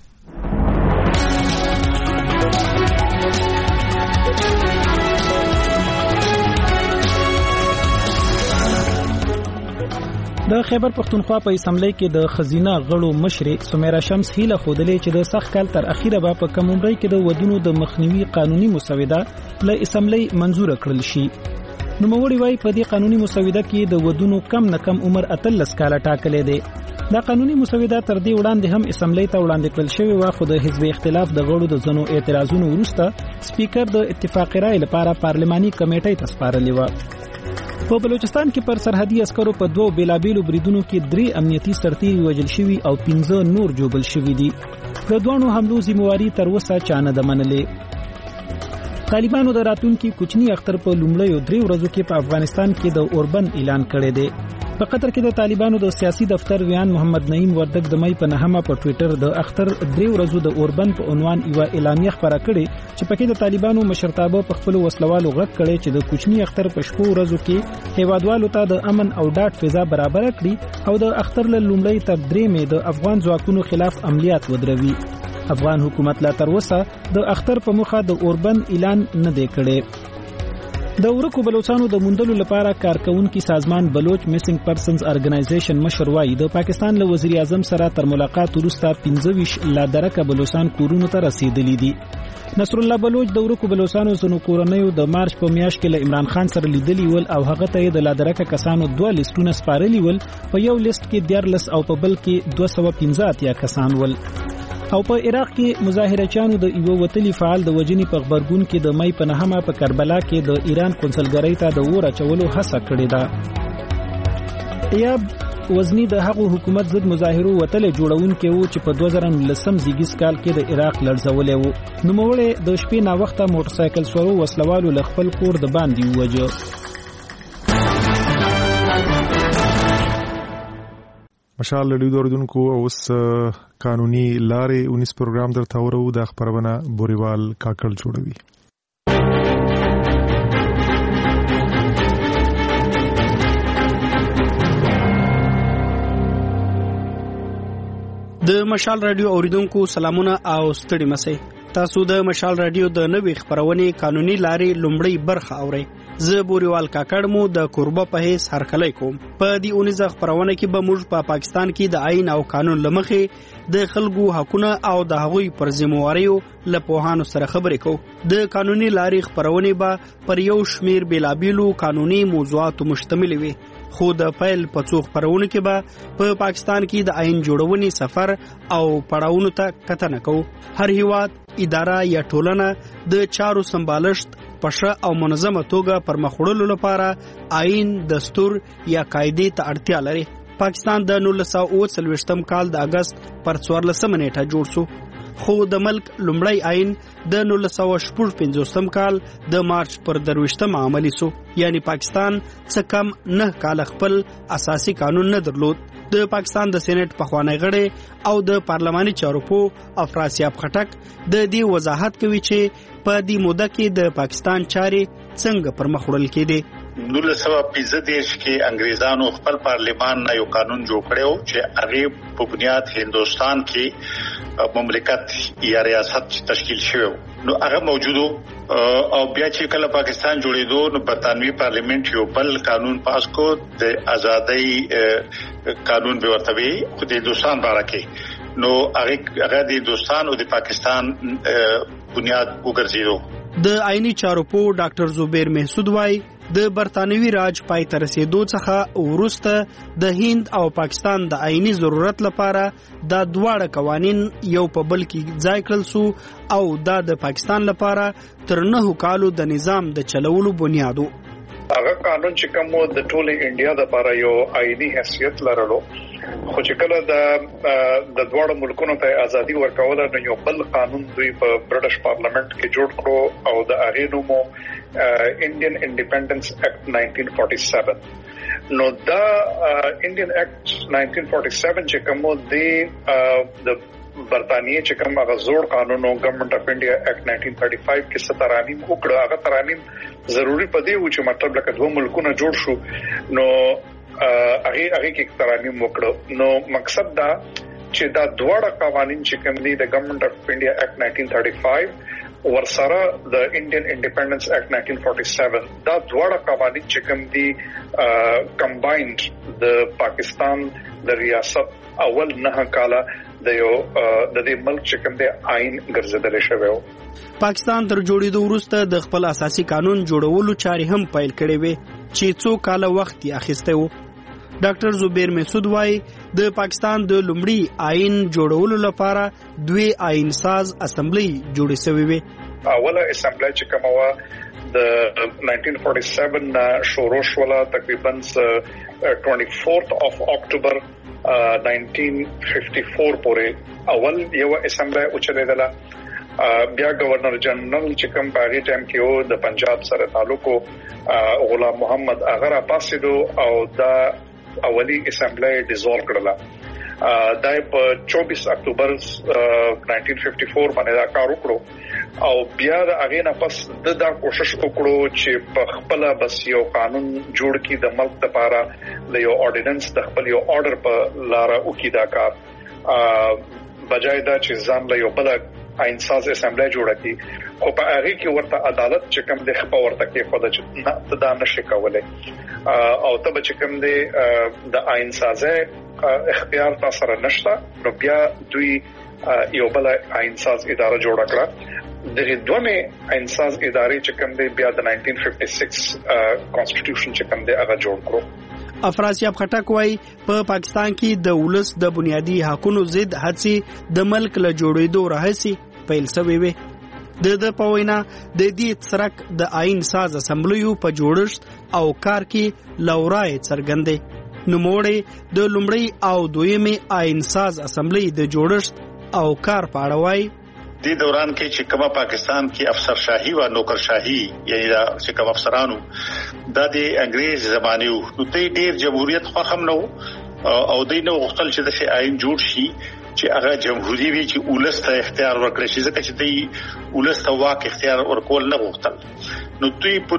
د خیبر پختونخوا په اسمبلی کې د خزینه غړو مشر سمیرا شمس هیله خودلې چې د سخت کال تر اخیره به په کم عمرۍ کې د ودونو د مخنیوي قانوني مسوده له اسمبلی منزور کړل شي. نوموړي وايي په دې قانوني مسوده کې د ودونو کم نه کم عمر 13 کاله ټاکلې دی. دا قانوني مسوده تر دې وړاندې هم اسمبلی ته وړاندې کړل شوې و، خو د حزب اختلاف د غړو د ځنو اعتراضونو وروسته سپیکر د اتفاق رائے لپاره پارلماني کمیټې ته سپارلې و. په بلوچستان کې پر سرحدي عسکرو په 2 بیلابیلو بریدونو کې 3 امنیتي سرتیري وژل شوي او 15 نور جوبل شوي دي. د دوانو حملو ذمہواری تر اوسه چا نه ده منلې. طالبانو د راتلونکي کوچني اختر په لومړیو 3 ورځو کې په افغانستان کې د اوربند اعلان کړی دی. په قطر کې د طالبانو د سیاسي دفتر ویان محمد نعیم وردګ د مې په 9 په ټوئیټر د اختر 3 ورځو د اوربند په عنوان یو اعلامیه خبره کړې چې پکې د طالبانو مشرتابه په خپل وسلوالو غږ کړي چې د کوچني اختر په شپو ورځو کې هیوادوالو ته د امن او ډاډ فضا برابر کړي او د اختر له لومړی تر 3 مې د افغان ځواکونو خلاف عملیات ودروي. افغان حکومت لا تر اوسه د اختر په مخه د اوربند اعلان نه دی کړی. د ورکو بلوچستانو د موندلو لپاره کارکونکو سازمان بلوچ میسنګ پرسنز ارګنایزیشن مشر وايي د پاکستان له وزیر اعظم سره تر ملاقات وروسته 15 لا درکه بلوچستان کورونو ته رسیدلی دي. نصر الله بلوچ د ورکو بلوچستانو زنو کورنیو د مارچ په میاشت کې له عمران خان سره لیدلی ول او هغه ته د لا درکه کسانو 2 لیستونه سپارلی ول، په یو لیست کې 14 او په بل کې 215 کسان ول. او په عراق کې مظاهرچیانو د یو وتلی فعال د وجنې په خبرګون کې د مې په 9 په کربلا کې د ایران کنسلګری ته د اور اچولو هڅه کړې ده. یا وزنی د هغو حکومت ضد مظاهرو وتل جوړونکو وو چې په 2010 زیږیز کال کې د عراق لړزولې وو. نوموړی د شپې نا وخته موټر سایکل سوارو وسلوالو ل خپل کور د باندې ووجه. مشال ریډیو دوردونکو اوس قانوني لارې 19 پروګرام درته ورو د خبرونه بوريوال کاکل جوړوي. د مشال رادیو اوریدونکو سلامونه او ستړي مسئ. تاسو د مشال رادیو د نوې خبرونه قانوني لارې لومړی برخه اورئ. زه بوريوال کاکړ مو د قربه په هیڅ هرکلی کوم. په دې اونیزه خبرونه کې به موږ په پاکستان کې د آئین او قانون لمخې د خلکو حقونه او د هغوی پر ذمہواریو له پوهانو سره خبرې کوو. د قانوني لارې خبرونه به پر یو شمیر بیلابیلو قانوني موضوعاتو مشتمل وي، خو د پیل په څو خبرونه کې به په پاکستان کې د آئین جوړونې سفر او پړاوونو ته کتنه کوو. هر هیواد، اداره یا ټولنه د چارو سمبالښت پښه او منظمه توګه پر مخ وړلو لپاره آئین، دستور یا قاعدې ته اړتیا لري. پاکستان د 1940 کال د اگست پر 14 نیټه جوړ شو، خو د ملک لومړی آئین د 1955 کال د مارچ پر 23 عملی شو. یعنی پاکستان څه کم 9 کال خپل اساسي قانون نه درلود. د پاکستان د سېنات پخوانی غړي او د پارلماني چارو په افراسیاب خټک د دې وضاحت کوي چې په دې موده کې د پاکستان چارې څنګه پر مخ وړل کېدې. 1915 کې انګریزانو خپل پارلیمان نه یو قانون جوړ کړو چې هغه په بنیاد هندستان کې مملکت یا ریاست تشکیل شوی نو هغه موجودو او بیا چې کله پاکستان جوړېدو نو برطانوي پارلیمنت یو بل قانون پاس کو د ازادۍ قانون به ورته وي خو د هندستان باره کې نو هغه د هندستان او د پاکستان بنیاد وګرځیدو. د آئینی چارو په ډاکټر زبیر محسود وايي د برتانوي راج پای ته رسیدو څخه وروسته د هند او پاکستان د آئینی ضرورت لپاره دا دواړه قوانین یو په بل کې ځای کړل سو او دا د پاکستان لپاره تر 9 کالو د نظام د چلولو بنیادو. هغه قانون چې کوم د ټولې انډیا لپاره یو آئینی حیثیت لرلو، خو چې کله د دواړو ملکونو ته ازادي ورکوله نو یو بل قانون دوی په برټش پارلیمنت کې جوړ کړو او د هغې نوم انډین انډیپندنس اکټ 1947. نو دا انډین اکټ 1947 چې کوم د برطانیې چې کوم هغه زوړ قانون او ګورنمنت اف انډیا اکټ 1935 کې څه ترامیم وکړه، هغه ترامیم ضروری پدې و چې مطلب لکه دوه ملکونه جوړ شو نو هغه کې ترامیم وکړو. نو مقصد دا چې دا دواړه قوانين چې کوم دي د ګورنمنت اف انډیا اکټ 1935 ورسره د انډین انډیپندنس اکټ 1947 دا دواړه قوانين چې کوم دي کمباینډ د پاکستان د ریاست اول 9 کاله د دې ملک چې کوم دی آئین ګرځیدل شوی و. پاکستان تر جوړېدو وروسته د خپل اساسي قانون جوړولو چارې هم پیل کړې وې چې څو کاله وخت یې اخیسته و. ډاکټر زبیر مسعود وايي د پاکستان د لومړي آئین جوړولو لپاره 2 آئین ساز اسمبلی جوړې شوې وې. اوله اسمبلی چې کومه و د 1947 شروع شوه تقریبا 24 اکتوبر 1954 پورې اول یو اسمبلی اوچریدله. بیا گورنر جنرال چې کوم په هغه ټایم کې و د پنجاب سره تعلق غلام محمد هغه را پاسېدو او دا اولی اسمبلی ډیزولو کړله. دا په 24 اکتوبر 1954 باندې دا کار وکړو او بیا د هغه نه پس دا کوشش وکړو چې په خپل بس یو قانون جوړ کړي د ملک لپاره د یو اورډیننس د خپل یو آرډر په لار وکړي. دا کار بجای دا چې ځان له یو بل آئین ساز اسمبلی جوړه کړي خو په هغه کې ورته عدالت چې کوم د خپل ورته کې خو د نه دا نشي کولای او تب چې کوم د آئین سازه اختیار تاسو سره نشته نو بیا دوی یو بل آئین ساز اداره جوړ کړه. د دوه آئین ساز ادارې چې کوم دی بیا د 1956 کانسټیټیوشن چې کوم دی هغه جوړ کړو. افراسیاب خټک وايي په پاکستان کې د ولس د بنیادی حقوقو ضد هڅې د ملک له جوړېدو راهسي پیل شوې وي. د پوینا د دې څرک د آئین ساز اسمبلیو په جوړښت او کار کې لورای څرګندې. نوموړی د لومړی او دویمه آئین ساز اسمبلی د جوړښت او کار په اړه وايي. د دوران کې چې کومه پاکستان کې افسرشاهي او نوکرشاهي یعنی دا چې کوم افسرانو د انګريز زمانه وو نو ته ډیر جمهوریت خو هم نو او د نو غوښتل چې د آئین جوړ شي چې هغه جمهوریت وي چې ولس ته اختیار ورکړي شي ځکه چې د ولس ته واک اختیار ورکول نه غوښتل. نو دوی په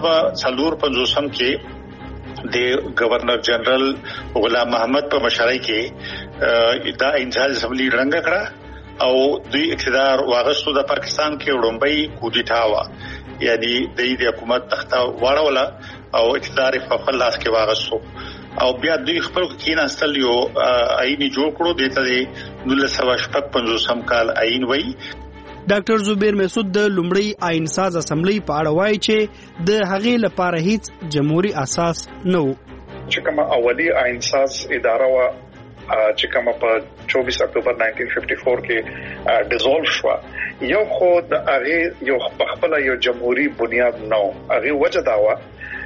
1954 کې د گورنر جنرال غلام محمد په مشرۍ کې دا انتخابي اسمبلی رنګ کړه او دوی اقتدار واغستو. د پاکستان کې وړاندې کوډیټا وا یعنی د حکومت تخته واړوله او اقتدار په خپل لاس کې واغستو او بیا دوی خپل کېناستل یو آئین جوړ کړو د 1955 کال آئین وای. ډاکټر زبیر مسعود د لومړی آئین ساز اسمبلی په اړه وایي چې د هغې لپاره هیڅ جمهوریت اساس نه و. چې کومه اولی آئین ساز اداره وا چې کومه په 24 اکتوبر 1954 کې ډیزولو شو یو خو د هغه یو خپل یو جمهوریت بنیاد نو هغه وجه دا و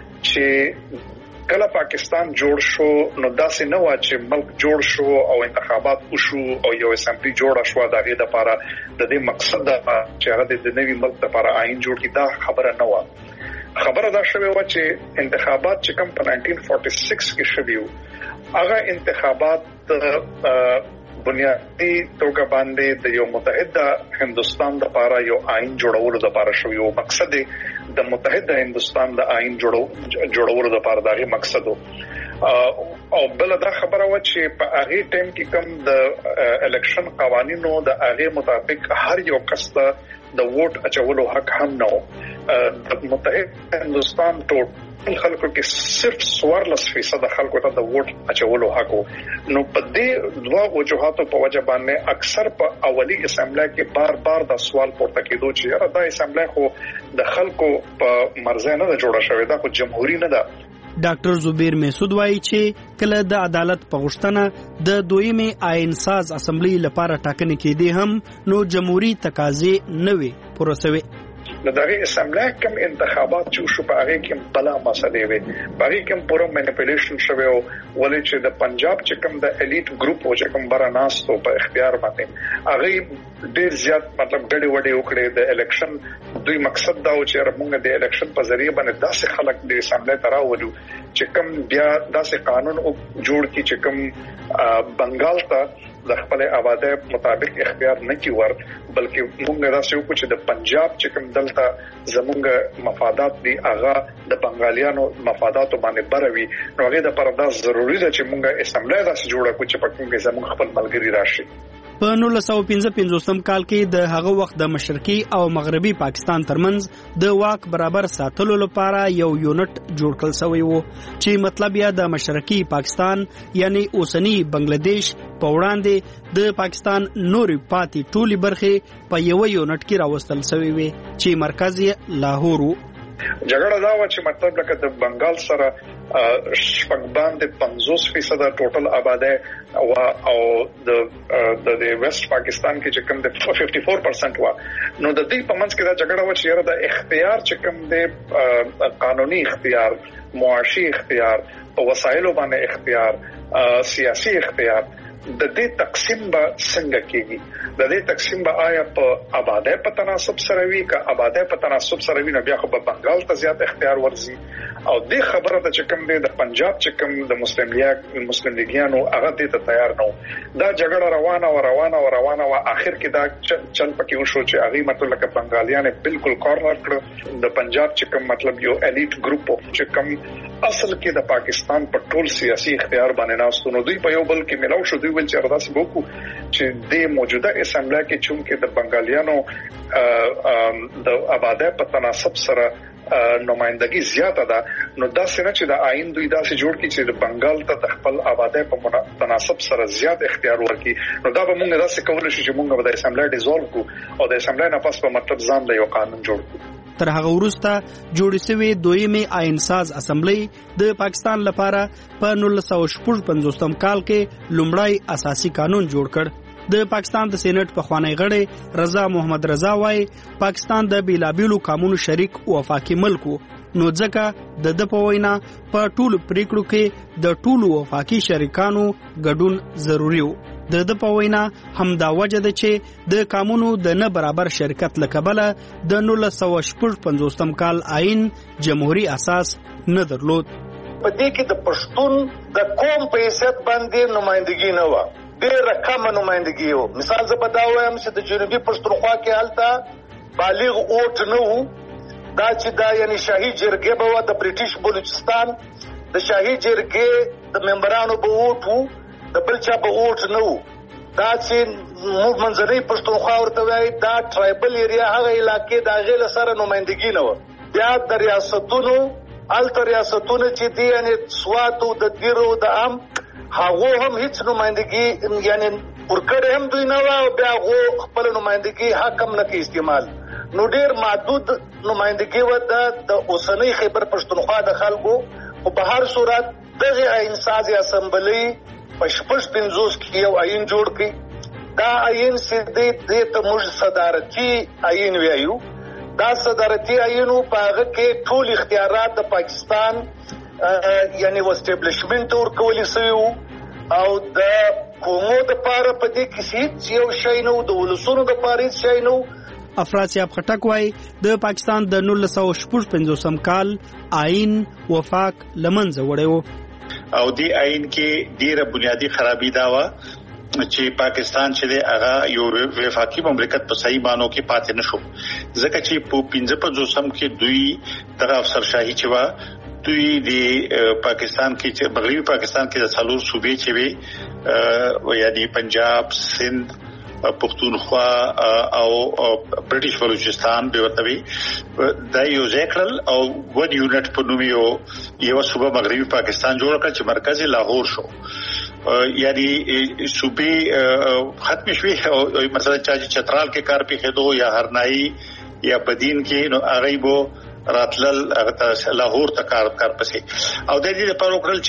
چې کله پاکستان جوړ شو نو داسې نه و چې ملک جوړ شو او انتخابات وشو او یو اسمبلی جوړه شو د هغه لپاره د دې مقصد دا چې هغه د نوي ملک لپاره آئین جوړ کړي. دا خبره نه و. خبره دا شوه چې انتخابات چې کوم په 1946 کې شوه هغه انتخابات بنیادی توګه باندې د یو متحده هندستان لپاره یو آئین جوړولو لپاره شو. یو مقصد د متحده هندستان د آئین جوړولو لپاره دغه مقصد او بل دا خبره و چې په هغه ټیم کې کوم د الیکشن قوانینو د هغه مطابق هر یو کس ته د ووټ اچولو حق هم نه و. د متحده هندستان خلکو کې صرف 14% خلکو ته د ووټ اچولو حق نو په دې دوه وجوهاتو په وجه باندې اکثر په اولی اسمبلی کې بار د سوال پورته کېدو چې یاره دا اسمبلی خو د خلکو په مرزه نه جوړه شوې ده خو جمهوریت نه ده. ډاکټر زبیر مسعود وایي چې کله د عدالت په غوښتنه د دویمه آئین ساز اسمبلی لپاره ټاکنې کېدې هم نو جمهوریت تقاضې نه وي پوره شوې. د دغه اسمبلی کوم انتخابات چې شو په هغه کې بلا مسلې وي په هغه کې پوره مانیپولیشن شوی او ولې چې د پنجاب چې کوم د الیټ ګروپ او چې کوم براناستو په اختیار باندې هغه ډیر زیات مطلب ګډي وډي وکړي د الیکشن دوی مقصد دا و چې موږ د الیکشن په ذریعہ باندې داسې خلک د اسمبلی تراولو چې کوم بیا داسې قانون جوړ کی چې کوم بنگال ته د خپل آبادی مطابق اختیار نه کی ور بلکې موږ راسو کو چې د پنجاب چې کوم دلته زمونږ مفادات دي هغه د بنگالیانو مفاداتو باندې بروي نو هغه د پردا ضروری ده چې موږ اسمبلی داسې جوړه کو چې په کوم کې زمونږ خپل ملګری راشي. په 1955 کال کې د هغه وخت د مشرقي او مغربي پاکستان ترمنځ د واک برابر ساتلو لپاره یو یونټ جوړ کړل شوی و چې مطلب یا د مشرقي پاکستان یعنی اوسنی بنگلاديش په وړاندې د پاکستان نوري پاتې ټولي برخې په یو یونټ کې راوستل شوی وي چې مرکز یې لاهور و. جګړه دا و چې مطلب لکه د بنگال سره شپږ باندې 50% ټوټل آبادی او د ویسٹ پاکستان کې چې کوم د 54% و نو د دې په منځ کې دا جګړه و چې د اختیار چې کوم د قانوني اختیار معاشي اختیار او وسایلو باندې اختیار سیاسي اختیار د دې تقسیم به څنګه کېږي د دې تقسیم به آیا په آبادی په تناسب سره وي که آبادی په تناسب سره وي نو بیا خو په بنگال ته زیات اختیار ورزي او د خبره ته چې کوم د پنجاب چې کوم د مسلم لیګیانو هغه دې ته تیار نه دا جګړه روانه و اخر کې دا چل پکې وشو چې هغه مطلب لکه بنگالیان بالکل کارنر کړ د پنجاب چې کوم مطلب یو الیټ ګروپ چې کوم اصل کې د پاکستان په ټول سیاسي اختیار باندې ناستو نو دوی په یو بل کې ملاو شو دوی ول چې ارداس بوکو چې د موجوده اسمبلی کې چونکې د بنگالیانو د آبادی په تناسب سره نمائندګي زیاته ده نو دا څنګه چې د آئین دوی داسې جوړ کړي چې د بنگال ته د خپل آبادی په تناسب سره زیات اختیار ورکړي نو دا به موږ داسې کولای شو چې موږ د اسمبلی ډیزولو کو او د اسمبلی نه پس په مطلب ځان له یو قانون جوړ کړو. تر هغه وروسته جوړ شوی دویمه آئین ساز اسمبلی د پاکستان لپاره په 1955 کال کې لومړی اساسي قانون جوړ کړ. د پاکستان د سېنات په خوانی غړي رضا محمد رضا وايي پاکستان د بیلابیلو قانونو شریک وفاقي ملک نو ځکه د په وینا په ټولو پریکړو کې د ټولو وفاقي شریکانو ګډون ضروری و. د په وینا همدا وجه ده چې د قانونو د نه برابر شرکت لکبله د 1955 کال آئین جمهوریت اساس نه درلود. په دې کې د پښتون د قوم په حیثیت باندې نمائندګي نه و ډېر کم نمائندګي و. مثال زه بداوم چې د جنوبي پښتونخوا کې حالت بالغ ووټ نه وو دا چې دا یعنی شاهي جرګه به د بریټیش بلوچستان د شاهي جرګه د ممبرانو به ووټ وو د بل چا به ووټ نه وو دا چې موږ منځنۍ پښتونخوا ورته وایي دا ټرایبل ایریا هغه علاقې د هغې سره نمائندګي نه وه. بیا د ریاستونو الته ریاستونه چې دي یعنی سوات او د دیرو د عام هغه هم هیڅ نمائندګي یعنی ورکړې هم دوی نه و بیا هغه خپل نمائندګي حق هم نه کې استعمال نو ډیر محدود نمائندګي و د اوسنۍ خیبر پښتونخوا د خلکو او په هر صورت دغه آئین ساز اسمبلی په 55 کې یو آئین جوړ کړي دا آئین سیدې د تموج صدارتي آئین ویایو دا صدارتي آئین په هغه کې ټول اختیارات د پاکستان یعنی وسټابلیشمنت ورکول شوی او د قومو د پاره په دې کې هیڅ یو شی نه د ولسونو د پاره هیڅ شی نه. افراسیاب خټک وايي د پاکستان د 1955 کال آئین وفاق لمنځه وړو او دی آئین کې ډیره بنیادی خرابي دا و چې پاکستان چې هغه یو وفاقي مملکت په صحیح مانو کې پاتې نشو ځکه چې په 55 کې دوی د افسرشاهي چې و دوی د پاکستان کې چې مغربي پاکستان کې د څلور صوبې چې وي یعنی پنجاب سند پښتونخوا او برټش بلوچستان به وتوي د یو ځکل او ون یونټ په نوم یو صوبه مغربي پاکستان جوړ کړ چې مرکزی لاهور شو. یعنی صوبې ختم شوي او مثلا چترال کې کار پیښېدو یا هرنائی یا بدین کې نو هغه وو راتلل لاهور ته کار پسې او د دې لپاره وکړل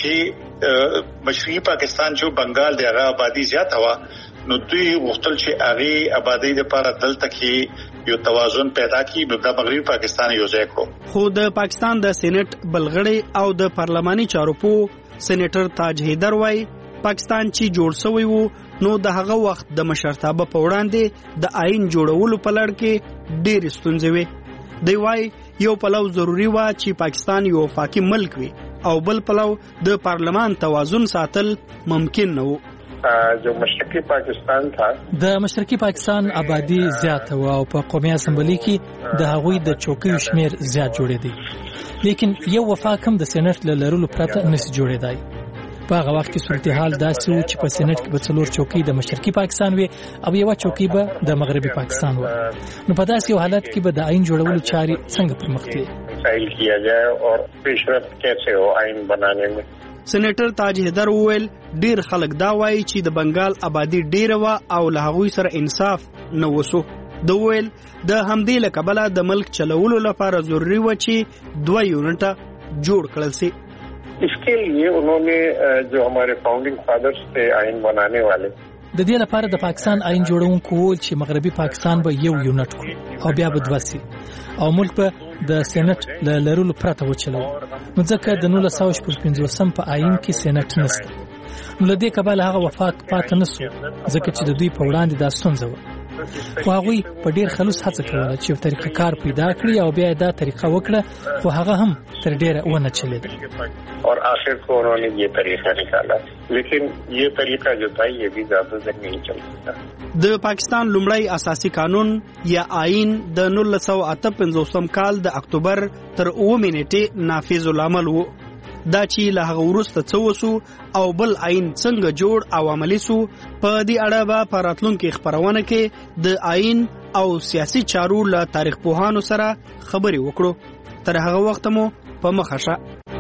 چې مشرقي پاکستان چې بنگال د هغه آبادی زیات هوا نو دوی غوښتل چې هغه آبادی لپاره دلته کې یو توازن پیدا کړي نو د مغربي پاکستان یو ځای کړو. خو د پاکستان د سېنات بلغړی او د پارلماني چارو په سېنیټر تاج حیدر وايي پاکستان چې جوړ شوی وو نو د هغه وخت د مشرتابه په وړاندې د آئین جوړولو په لړ کې ډېر ستونزې وې. دی وايي یو پلو ضروری و چې پاکستان یو وفاقي ملک وي او بل پلو د پارلمان توازن ساتل ممکن نه وو. جو مشرقی پاکستان تھا د مشرقی پاکستان آبادی زیات و او په قومي اسمبلی کې د هغوی د چوکۍ شمیر زیات جوړې دي لیکن یو وفاق هم د سېنات له لرلو پرته نشي جوړېدای. په هغه وخت کې صورتحال داسې و چې په سېنات کې به 4 چوکۍ د مشرقي پاکستان وي او یو چوکۍ به د مغربي پاکستان و. نو په داسې یو حالت کې به د آئین جوړولو چاري څنګه پرمخ ځي فایل کیا جائے اور پیشرفت کیسے ہو آئین بنانے میں. سېنیټر تاج حیدر وویل ډیر خلک دا وایي چې د بنگال آبادی ډیره و او له هغوی سره انصاف نه وسو. د ویل د همدې له کبله د ملک چلولو لپاره ضروری و چې 2 یونټه جوړ کړل شي. اس کے لیے انہوں نے جو ہمارے فاؤنڈنگ فادرز تھے آئین بنانے والے د دې لپاره د پاکستان آئین جوړونکو چې مغربي پاکستان به یو یونټ کړي او بیا به 2 سي او ملک به د سېنات له لرلو پرته وچلو. نو ځکه د 1955 په آئین کې سېنات نشته نو له دې کبله هغه وفاق پاتې نشو ځکه چې د دوی په وړاندې دا ستونزه و. خو هغوی په ډیر خلوص هڅه کوله چې یو طریقه کار پیدا کړي او بیا دا طریقه وکړه خو هغه هم تر ډیره ونه چلیده اور آخر کو انہوں نے یہ طریقہ نکالا لیکن یہ طریقہ جو تھا یہ بھی زیادہ دیر نہیں چل سکتا. د پاکستان لومړی اساسي قانون یا آئین د 1958 کال د اکتوبر تر 9 نیټې نافذ العمل وو. دا چې له هغه وروسته څه وسو او بل آئین څنګه جوړ او عملی سو په دې اړه به په راتلونکي خبرونه کې د آئین او سیاسي چارو له تاریخ پوهانو سره خبرې وکړو. تر هغه وخت مو په مخه شه.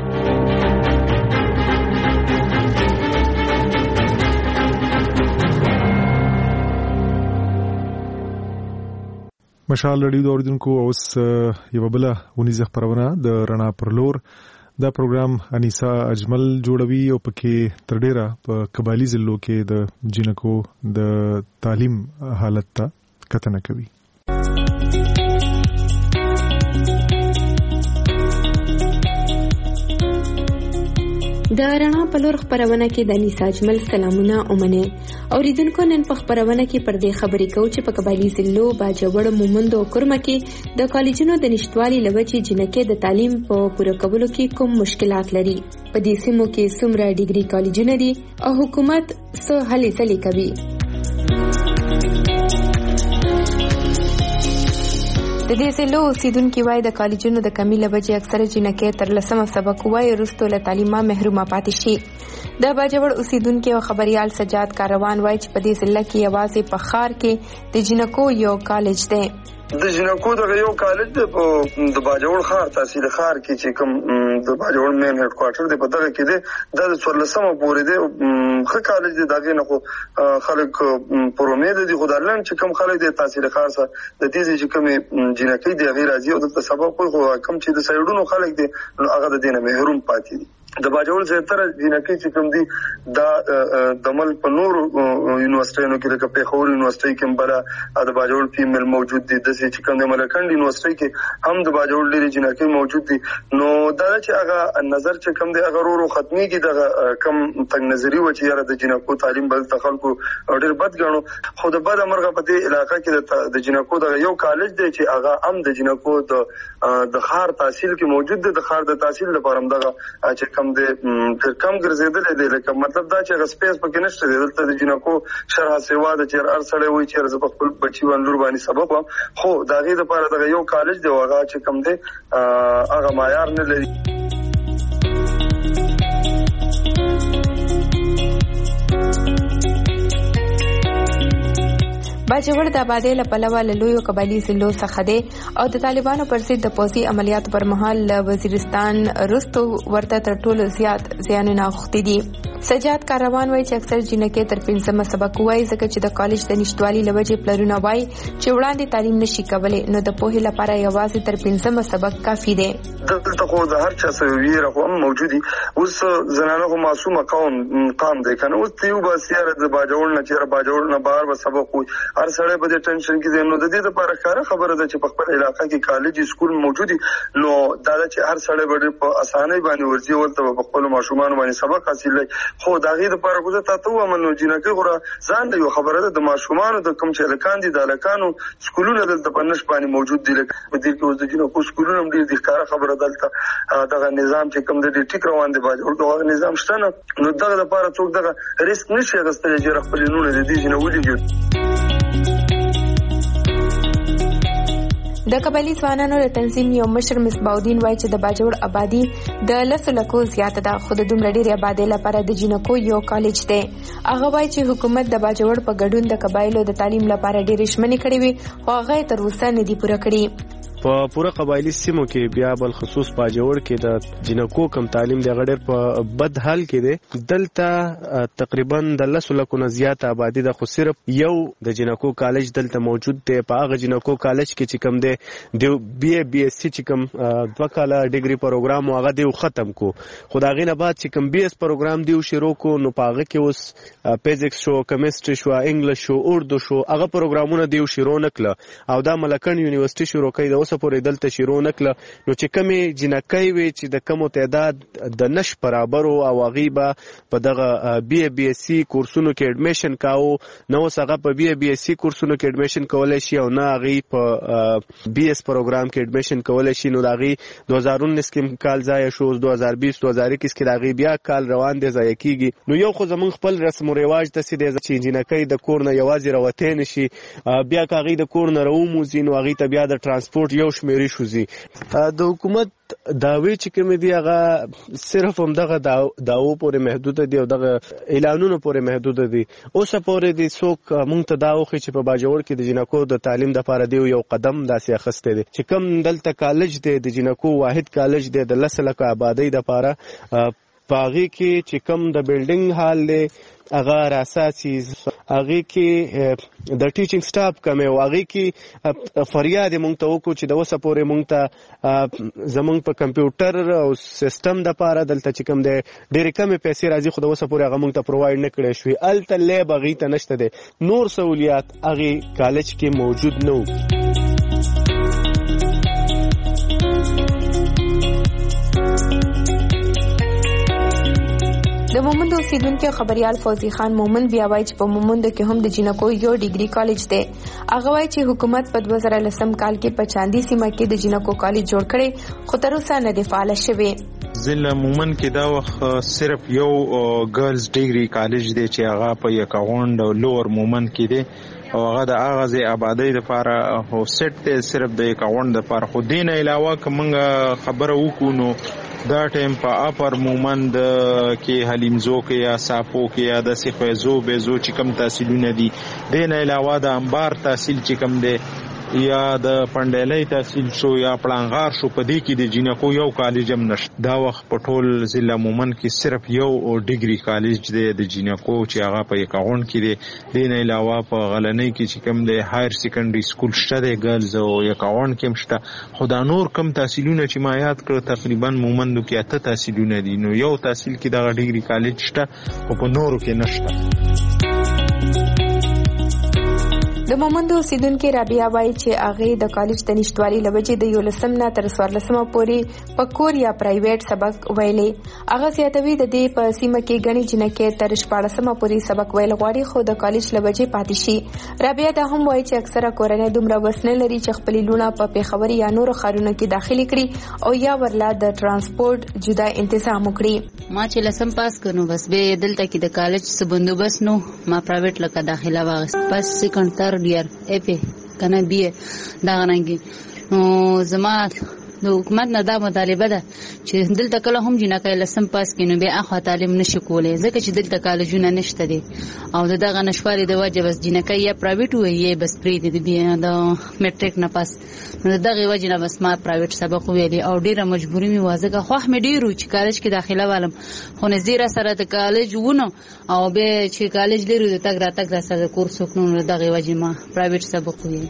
مشال رادیو د اوریدونکو اوس یو بل ونیزه خبرونه د رڼا پر لور دا پروګرام انیسا اجمل جوړوي او پکې تر ډیره په قبایلی ضلعو کې د جنکو د تعلیم حالت ته کتنه کوي. د رڼا په لور خبرونه کې د انیسا اجمل سلامونه اومنه اوریدونکو نن په خبرونه کې پر دې خبرې کوو چې په قبایلی ضلعو باجوړ مومند او کرمه کې د کالجونو د نشټوالي لوجې جنکې د تعلیم په پوره کولو کې کوم مشکلات لري. په دې سیمو کې څومره ډیګري کالجونه دي او حکومت څه هلې ځلې کوي. د دې ضلعو اوسیدونکي وایي د کالجونو د کمی له وجې اکثره جنکې تر 10 سبق وایي وروسته له تعلیمه محرومه پاتې شي. د باجوړ اوسیدونکي او خبريال سجاد کاروان وایي چې په دې ضلع کې یوازې په ښار کې د جنکو یو کالج دی. د جنکو د یو کالج د باجوړ ښار تحصیل ښار کې چې کوم د باجوړ مین هډ کوارټر دی په دغه کې دی د 14 پورې دی خو کالج دی دغه نه خو خلک پر امید دي خدایلن چې کوم خلک د تحصیل ښار سره د دې چې کوم جنکې دی غیر راځي او د سبق خو کوم چې د سایډونو خلک دي نو هغه د دینه محروم پاتې دي. د باجوړ زیاتره جنکې چې کوم دي دا د ملک په نور یونیورسيټونو کې د پیښور یونیورسيټي کې بل د باجوړ فیمیل موجود دي د چې کوم د ملکند یونیورسيټي کې هم د باجوړ ډېری جنکې موجود دي. نو دا چې هغه نظر چې کوم دی هغه ورو ختمي کې د کم تنگ نظری و چې یاره د جنکو تعلیم بل تخلکو ډېر بد غنو خو د بد امرغه په دې علاقې کې د جنکو د یو کالج دی چې هغه هم د جنکو د خار تحصیل کې موجود دی. د خار د تحصیل لپاره هم دغه چې کم دی کم ګرځیدل دي لکه مطلب دا چې سپیس پکې نشته دی. دلته د جنکو شرح سیوا د چیر ارسړې وي چې زه خپل بچي ونلور باندې سبق وم خو دا غي د لپاره د یو کالج دی هغه چې کم دی هغه معیار نه لري. باجوړ د آبادی له پلوه له لویو قبایلي ضلعو څخه دی او د طالبانو پر ضد د پوځي عملیاتو پر مهال له وزیرستان وروسته ورته تر ټولو زیات زیانونه اوښتي دي. سجاد کاروان وایي چې اکثر جنکې تر 5 سبق وایي ځکه چې د کالج د نشټوالي له وجې پلرونه وایي چې وړاندې تعلیم نشي کولی نو د پوهې لپاره یوازې تر 5 سبق کافي دی. دلته خو د هر چا څه ویره خو هم موجودي. اوس زنانه خو معصومه قام دی کنه. اوس یو باسیاره د باجوړ نه چیرې باجوړ نه بهر به سبق وي هر سړی به د ټینشن کې دی. نو د دې لپاره ښکاره خبره ده چې په خپل علاقه کې کالج سکول موجودي نو دا چې هر سړی به په اسانۍ باندې ورځي ولته په خپل ماشومان باندې سبق حاصلوي. خو دا غي د لپاره خو ته ته ومنو جنکه غره ځان د یو خبره ده د ماشومان د کوم چې لکان دي د لکانو سکولونه دلته په نش باندې موجود دي. لکه په دې کې اوس د جنکو سکولونه هم ډیر د ښکاره خبره دلته دغه نظام چې کوم د ټیک روان دی باجوړ دغه نظام شته نو دغه لپاره څوک دغه ریسک نشي غوښتل چې خپل نونه د دې نه ولېږي. د قبایلي ځوانانو د تنظیم یو مشر مصباح الدین وایي چې د باجوړ آبادی د 10 لکو زیاته ده خو د دومره ډېرې آبادۍ لپاره د جنکو یو کالج دی. هغه وایي چې حکومت د باجوړ په ګډون د قبایلو د تعلیم لپاره ډېرې ژمنې کړې وي خو هغه تر اوسه نه دي پوره کړي. په پوره قبایلی سیمو کې بیا بل خصوص باجوړ کې د جنکو کم تعلیم د غډر په بد حال کې دی. دلته تقریبا د 10 لکو نه زیاته آبادی ده خو صرف یو د جنکو کالج دلته موجود دی. په هغه جنکو کالج کې چې کم دی د بی ایس سی چې کم 2 کاله ډیګري پروګرام هغه دی ختم کو. خو دا غینه بعد چې کم بی ایس پروګرام دی شروع کو نو په هغه کې اوس فزکس شو کیمستري شو انګلیش شو اردو شو هغه پروګرامونه دی شروع نکړه او دا ملکن یونیورسيټي شروع کړي پورې دلته شروع نکړه. نو چې کمی جنکۍ وي چې د کمو تعداد د نش برابرو او غیبه په دغه بی ایس سی کورسونو کې اډمیشن کاو نو څنګه په بی ایس سی کورسونو کې اډمیشن کولای شي او نه غي په بی ایس پروګرام کې اډمیشن کولای شي. نو دغه 2019 کې کال ځای شو 2020 2021 کې دغه بیا کال روان دی ځای کیږي. نو یو خو زمون خپل رسم او رواج ته سي دي چې جنکۍ د کور نه یوازې راوته نشي بیا کاغي د کور نه راوموزي نو غي ته بیا د ترانسپورت یو شمیري شوزي. د حکومت داوی چې کوم دی هغه صرف هم دغه داو پورې محدود دي او دغه اعلانونو پورې محدود دي. اوس پورې دي څوک مونږ ته داو خو چې په باجوړ کې د جنکو د تعلیم د لپاره دی یو قدم داسې اخسته دي چې کوم دلته کالج دی د جنکو واحد کالج دی د 10 لکه آبادی د لپاره پاغي کې چې کوم د بلډینګ حال له هغه اساسي هغه کې د ټیچینګ سټاف کم او هغه کې فریاد مونږ ته وکړو چې د وسه پورې مونږ ته زمونږ په کمپیوټر او سیستم د لپاره دلته چې کوم د ډېر کم پیسې راځي خو د وسه پورې هغه مونږ ته پرووایډ نه کړی شوی. الته لیب هغه ته نشته دي نور سہولیات هغه کالج کې موجود نه وو. د مومند اوسیدونکو خبريال فوزي خان مومند بیا وایي چې په مومند کې هم د جنکو یو ډیګري کالج دی. هغه وایي چې حکومت په 2010 کال کې په چاندي سیمه کې د جنکو کالج جوړ کړي خو تر اوسه نه دی فعال شوی. ضلع مومند کې دا وخت صرف یو ګرلز ډیګري کالج دی چې هغه په یکاوند او لوور مومند کې دی او هغه د اغازي آبادی لپاره هو سیټ ته صرف د یکاوند لپاره. خو دین علاوه کومه خبره وکړو نو دا ټیم په اپر مومند کې حلیمزو کې یا صافو کې یا د سفیزو بیزو چې کم تحصیلونه دي دین علاوه د انبار تحصیل چې کم دی یا د پندلې تحصیل شو یا پلانغار شو په دې کې د جنکو یو کالج هم نشته. دا وخت په ټول ضلع مومند کې صرف یو ډیګري کالج دی د جنکو چې هغه په یکاون کې دی. دین علاوه په غلنۍ کې چې کم دی هایر سیکنډري سکول شته دی ګرلز او یکاون کې هم شته. خدا نور کم تحصیلونه چې ما یاد کړ تقریبا مومندو کې 8 تحصیلونه دي. نو یو تحصیل کې د ډیګري کالج شته او په نورو کې نشته. د مومند اوسیدونکو رابعه وایي چې هغه د کالج د نشټوالي لوجې د 11 نه تر 14 پورې په کور یا پرایویټ سبق ویلې. هغه زیاتوي د دې په سیمه کې غني جنکې تر 14 پورې سبق ویل غواړي خو د کالج لوجې پاتې شي. رابعه دا هم وایي چې اکثره کورنۍ دومره وسنه لري چې خپل لونه په پیښور یا نور ښارونو کې داخلي کړي او یا ورلا د ترانسپورت جدا تنظیم وکړي. ما چې لسم پاس کړو بس به دلته کې د کالج څخه بندوبست نو ما پرایویټ لکه داخله واغست بس سیکنډ تر ډیر اپی کنه بی دا غنګي نو زما د حکومت نه دا مطالبه ده چې دلته کله هم جنکۍ لسم پاس کینو بیا اخوا تعلیم نشي کولای ځکه چې دلته کالجونه نشته دي او دغه نشوالي د وجه بس جنکۍ یا پرایویټ وي یا بس پری دي بیا د میټریک نه پاس نو دغه وجه نه بس ما پرایویټ سبق ویلي او ډیره مجبوري مې وازګه خو مې ډیرو چې کالج کې داخله والم خو نزیره سره د کالج ونه او به چې کالج لري د تګ را تګ سره کورس وکړو دغه وجه ما پرایویټ سبق ویلي.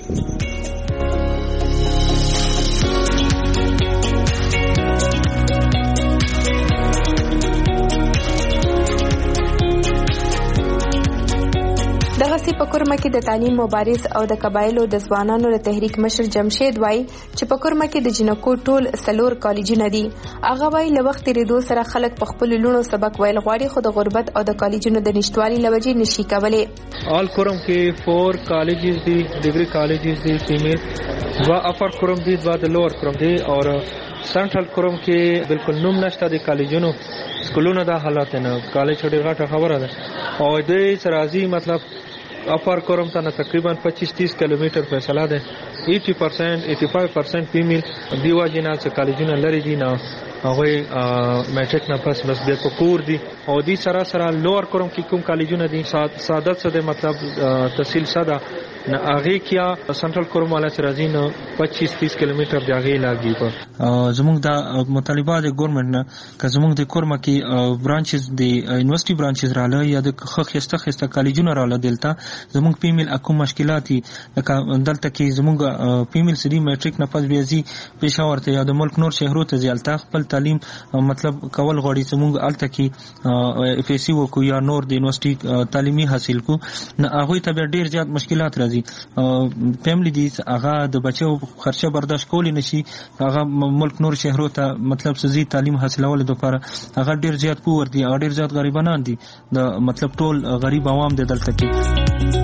دغه سی په کورمه کې د تعلیم مبارز او د قبایلو د ځوانانو د تحریک مشر جمشید وای چې په کورمه کې د جنکو ټول سلور کالجونه دي. هغه وای له وخت ریدو سره خلک په خپل لونو سبق ویل غواړي خو د غربت او د کالجونو د نشټوالي لوجې نشي کولای. آل کورم کې 4 کالجز دي ډیګري کالجز دي فیمیل وا اپر کورم دي وا د لوور کورم دي او سنټرل کورم کې بالکل نوم نشته د کالجونو سکولونو دا حالت نه کالج ډېر غټه خبره ده او دې سرازي مطلب اپر کورم ته تقریبا 25-30 کیلومتر فاصله ده 80% 85% فیمیل دیوا جنا چې کالجونه لري دي نه هغه میټریک نه پس بس بیا په کور دي او دې سره سره لوور کورم کې کوم کالجونه دي ساده څه مطلب تحصیل ساده نه هغه کیا سنټرل کورم والا چې راځي نو 25-30 کیلومتر دی هغه لاګي په زموږ د مطالبات د ګورنمنت نه که زموږ د کورم کې برانچز د یونیورسيټي برانچز رااله یا د خسته کالجونه رااله دلته زموږ فیمیل اكو مشکلات دلته کې زموږ فیمیل سړي میټریک نه پس بیا زی پېښور ته یا د ملک نور شهرو ته ځالته خپل تعلیم مطلب کول غوړي زموږ الته کې اف سی وکو یا نور د یونیورسيټي تعلیمي حاصل کو نه هغه ته ډیر زیات مشکلات راځي فیملی دي هغه د بچو خرچه برداشت کولی نشي هغه ملک نور شهرو ته مطلب سزي تعلیم حاصلول لپاره هغه ډیر زیات پور دي هغه ډیر زیات غریبانان دي د مطلب ټول غریب عوام دي دلته کې.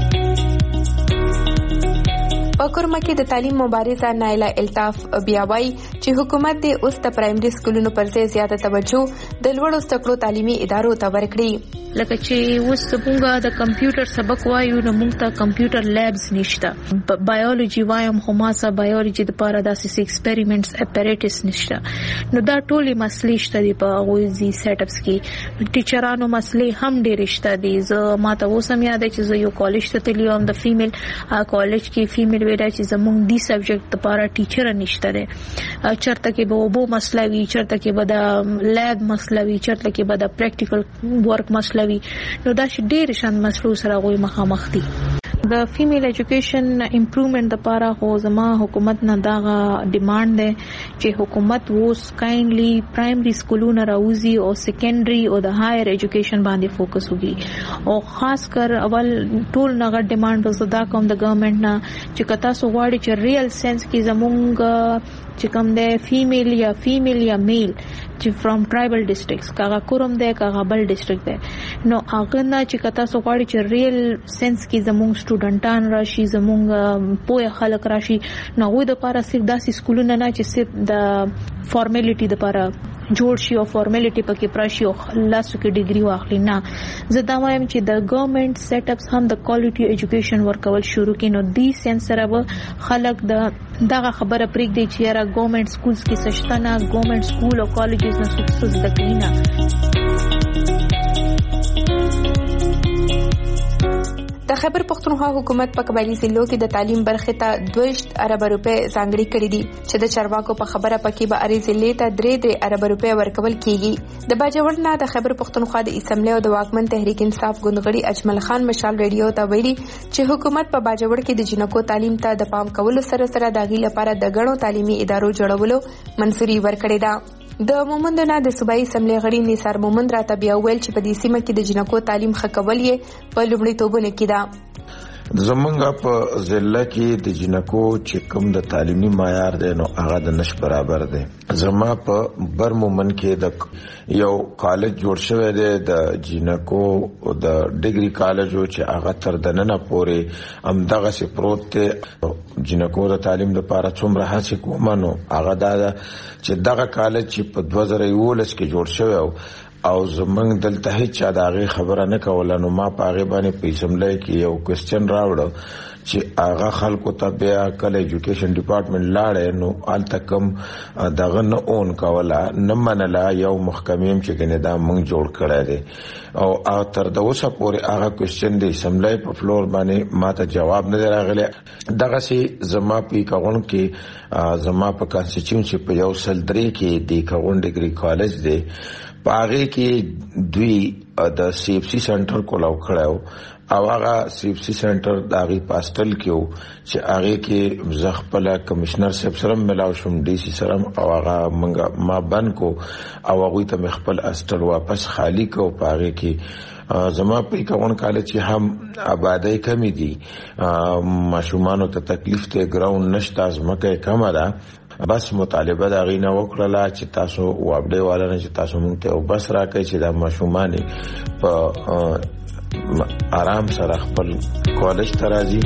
په کورمه کې د تعلیم مبارزه نایله الطاف بیا وایي چې حکومت د اوس د پرایمري سکولونو پر ځای زیاته توجه د لوړو زده کړو تعلیمي ادارو ته ورکړي. لکه چې اوس څنګه د کمپیوټر سبق وایو نو موږ ته کمپیوټر لیبز نشته بایولوژي وایم خو ما سره بایولوژي د پاره داسې ایکسپریمنټس اپریټس نشته نو دا ټولې مسلې شته دي په غوځي سیټ اپس کې ټیچرانو مسلې هم ډېر شته دي. زه ما ته اوس هم یاد چې زه یو کالج ته تللی وم د فیمیل کالج کې فیمیل ویډا چې زموږ دی سبجیکټ لپاره ټیچر نشته ده چرته کې به وبو مسله وی چرته کې به د لیب مسله وی چرته کې به د پریکټیکل ورک مسله وی نو دا چې ډېر شان مسلو سره غوي مخامخ دي. د فیمیل ایجوکیشن امپروومنت لپاره خو زما حکومت نه دا ډیماند ده چې حکومت ووس کایندلی پرایمري سکولونه راوځي او سیکنډري او د هایر ایجوکیشن باندې فوکس وکړي او خاص کر اول ټول نغه ډیماند زدا کوم د ګورنمنت نه چې کتا سو غواړي چې ریل سنس کې زمونږ چې کوم ده فیمیل یا میل چې فرام ټرایبل ډیسټریکټس کاغه کورم ده کاغه بل ډیسټریکټ ده نو هغه نه چې کتا سو غواړي چې ریل سنس کې زمونږ سټوډنټان راشي زمونږ پوهه خلک راشي نو غوډه لپاره صرف داسې سکولونه نه چې صرف د فارمیلیټي لپاره جوړ شي او فارمیلیټي پکې پراشي او لاسو کې ډیګري واخلي نه زه دا وایم چې د ګورنمنت سیټ اپس هم د کوالټي ایجوکیشن ورکول شروع کینو دی سنسره به خلک دغه خبره پرېږدي چې یاره ګورنمنت سکولز کې سشتنه ګورنمنت سکول او کالجز نه څه زده کوي نه. د خیبر پښتونخوا حکومت په قبایلی ضلعو کې د تعلیم برخه ته 2 ارب روپے ځانګړي کړې دي چې د چارواکو په خبره پکې به اړې ضلع ته 3 ارب روپے ورکول کیږي. د باجوړ نه د خیبر پښتونخوا د اسمبلی او د واکمن تحریک انصاف ګوندغړي اجمل خان مشال ریډیو ته ویلي چې حکومت په باجوړ کې د جنکو تعلیم ته د پام کولو سره سره د غي لپاره د غړو تعلیمي ادارو جوړولو منځوري ورکړې ده. د مومند نه د صوبایي اسمبلی غړي نثار مومند راته بیا ویل چې په دې سیمه کې د جنکو تعلیم خکول یې په لومړي توبونه کې ده. زمونږ په ضلع کې د جنکو چې کوم د تعلیمي معیار دی نو هغه د نش برابر دی. زما په بر مومند کې د یو کالج جوړ شوی دی د جنکو د ډیګري کالج چې هغه تر دننه پورې همدغه سي پروت دی. جنکو د تعلیم لپاره څومره هڅې کوم نو هغه دا چې دغه کالج چې په 2019 کې جوړ شوی او زمنګ دلته هیڅ داغه خبره نه کوله. نو ما په هغه باندې په اسمبلی کې یو کوېسچن راوړ چې هغه خلکو ته بیا کله ایجوکیشن ډپارټمنټ لاړې نو الته کوم دغه نه اون کوله نه منله یو محکمې چې کنه دا مونږ جوړ کړی دی او تر د اوسه پورې هغه کوېسچن د اسمبلی په فلور باندې ماته جواب نه راغلی. دغه سي زما په کاغون کې زما په کانسټیټیوشن په یو سلدري کې د کاغون ډیګري کالج دی پاغه کې دوی د سی اف سی سنټر کولاو کړو او هغه سی اف سی سنټر داغي پاستل کېو چې هغه کې زغپله کمشنر صاحب سره ملاو شوم ډي سي سره او هغه ما بند کو او هغه ته مخبل استل واپس خالی کو پاغه کې زما په کاون کالج چې هم آبادی کمی دي ماشومان ته تکلیف ته ګراوند نشته ځمکه کم ده بس مطالبه دا غینه وکړه چې تاسو وابډي والا نه چې تاسو مونږ ته بس راکړئ چې دا ماشومان په آرام سره خپل کالج ته راځي.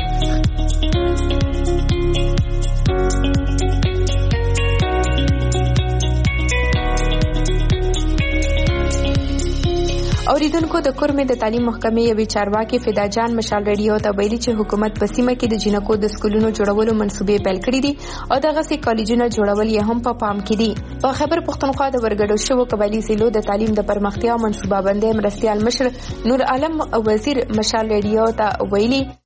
اوریدونکو د کورمې د تعلیم محکمې یوې چارواکي فدا جان مشال رادیو ته ویلي چې حکومت په سیمه کې د جنکو د سکولونو جوړولو منصوبې پیل کړې دي او دغه سي کالجونه جوړول یې هم په پام کې دي. په خبر پښتونخوا د ورګډو شوو قبایلی ضلعو د تعلیم د پرمختیا منصوبه بندي مرستيال مشر نور عالم وزیر مشال رادیو ته ویلي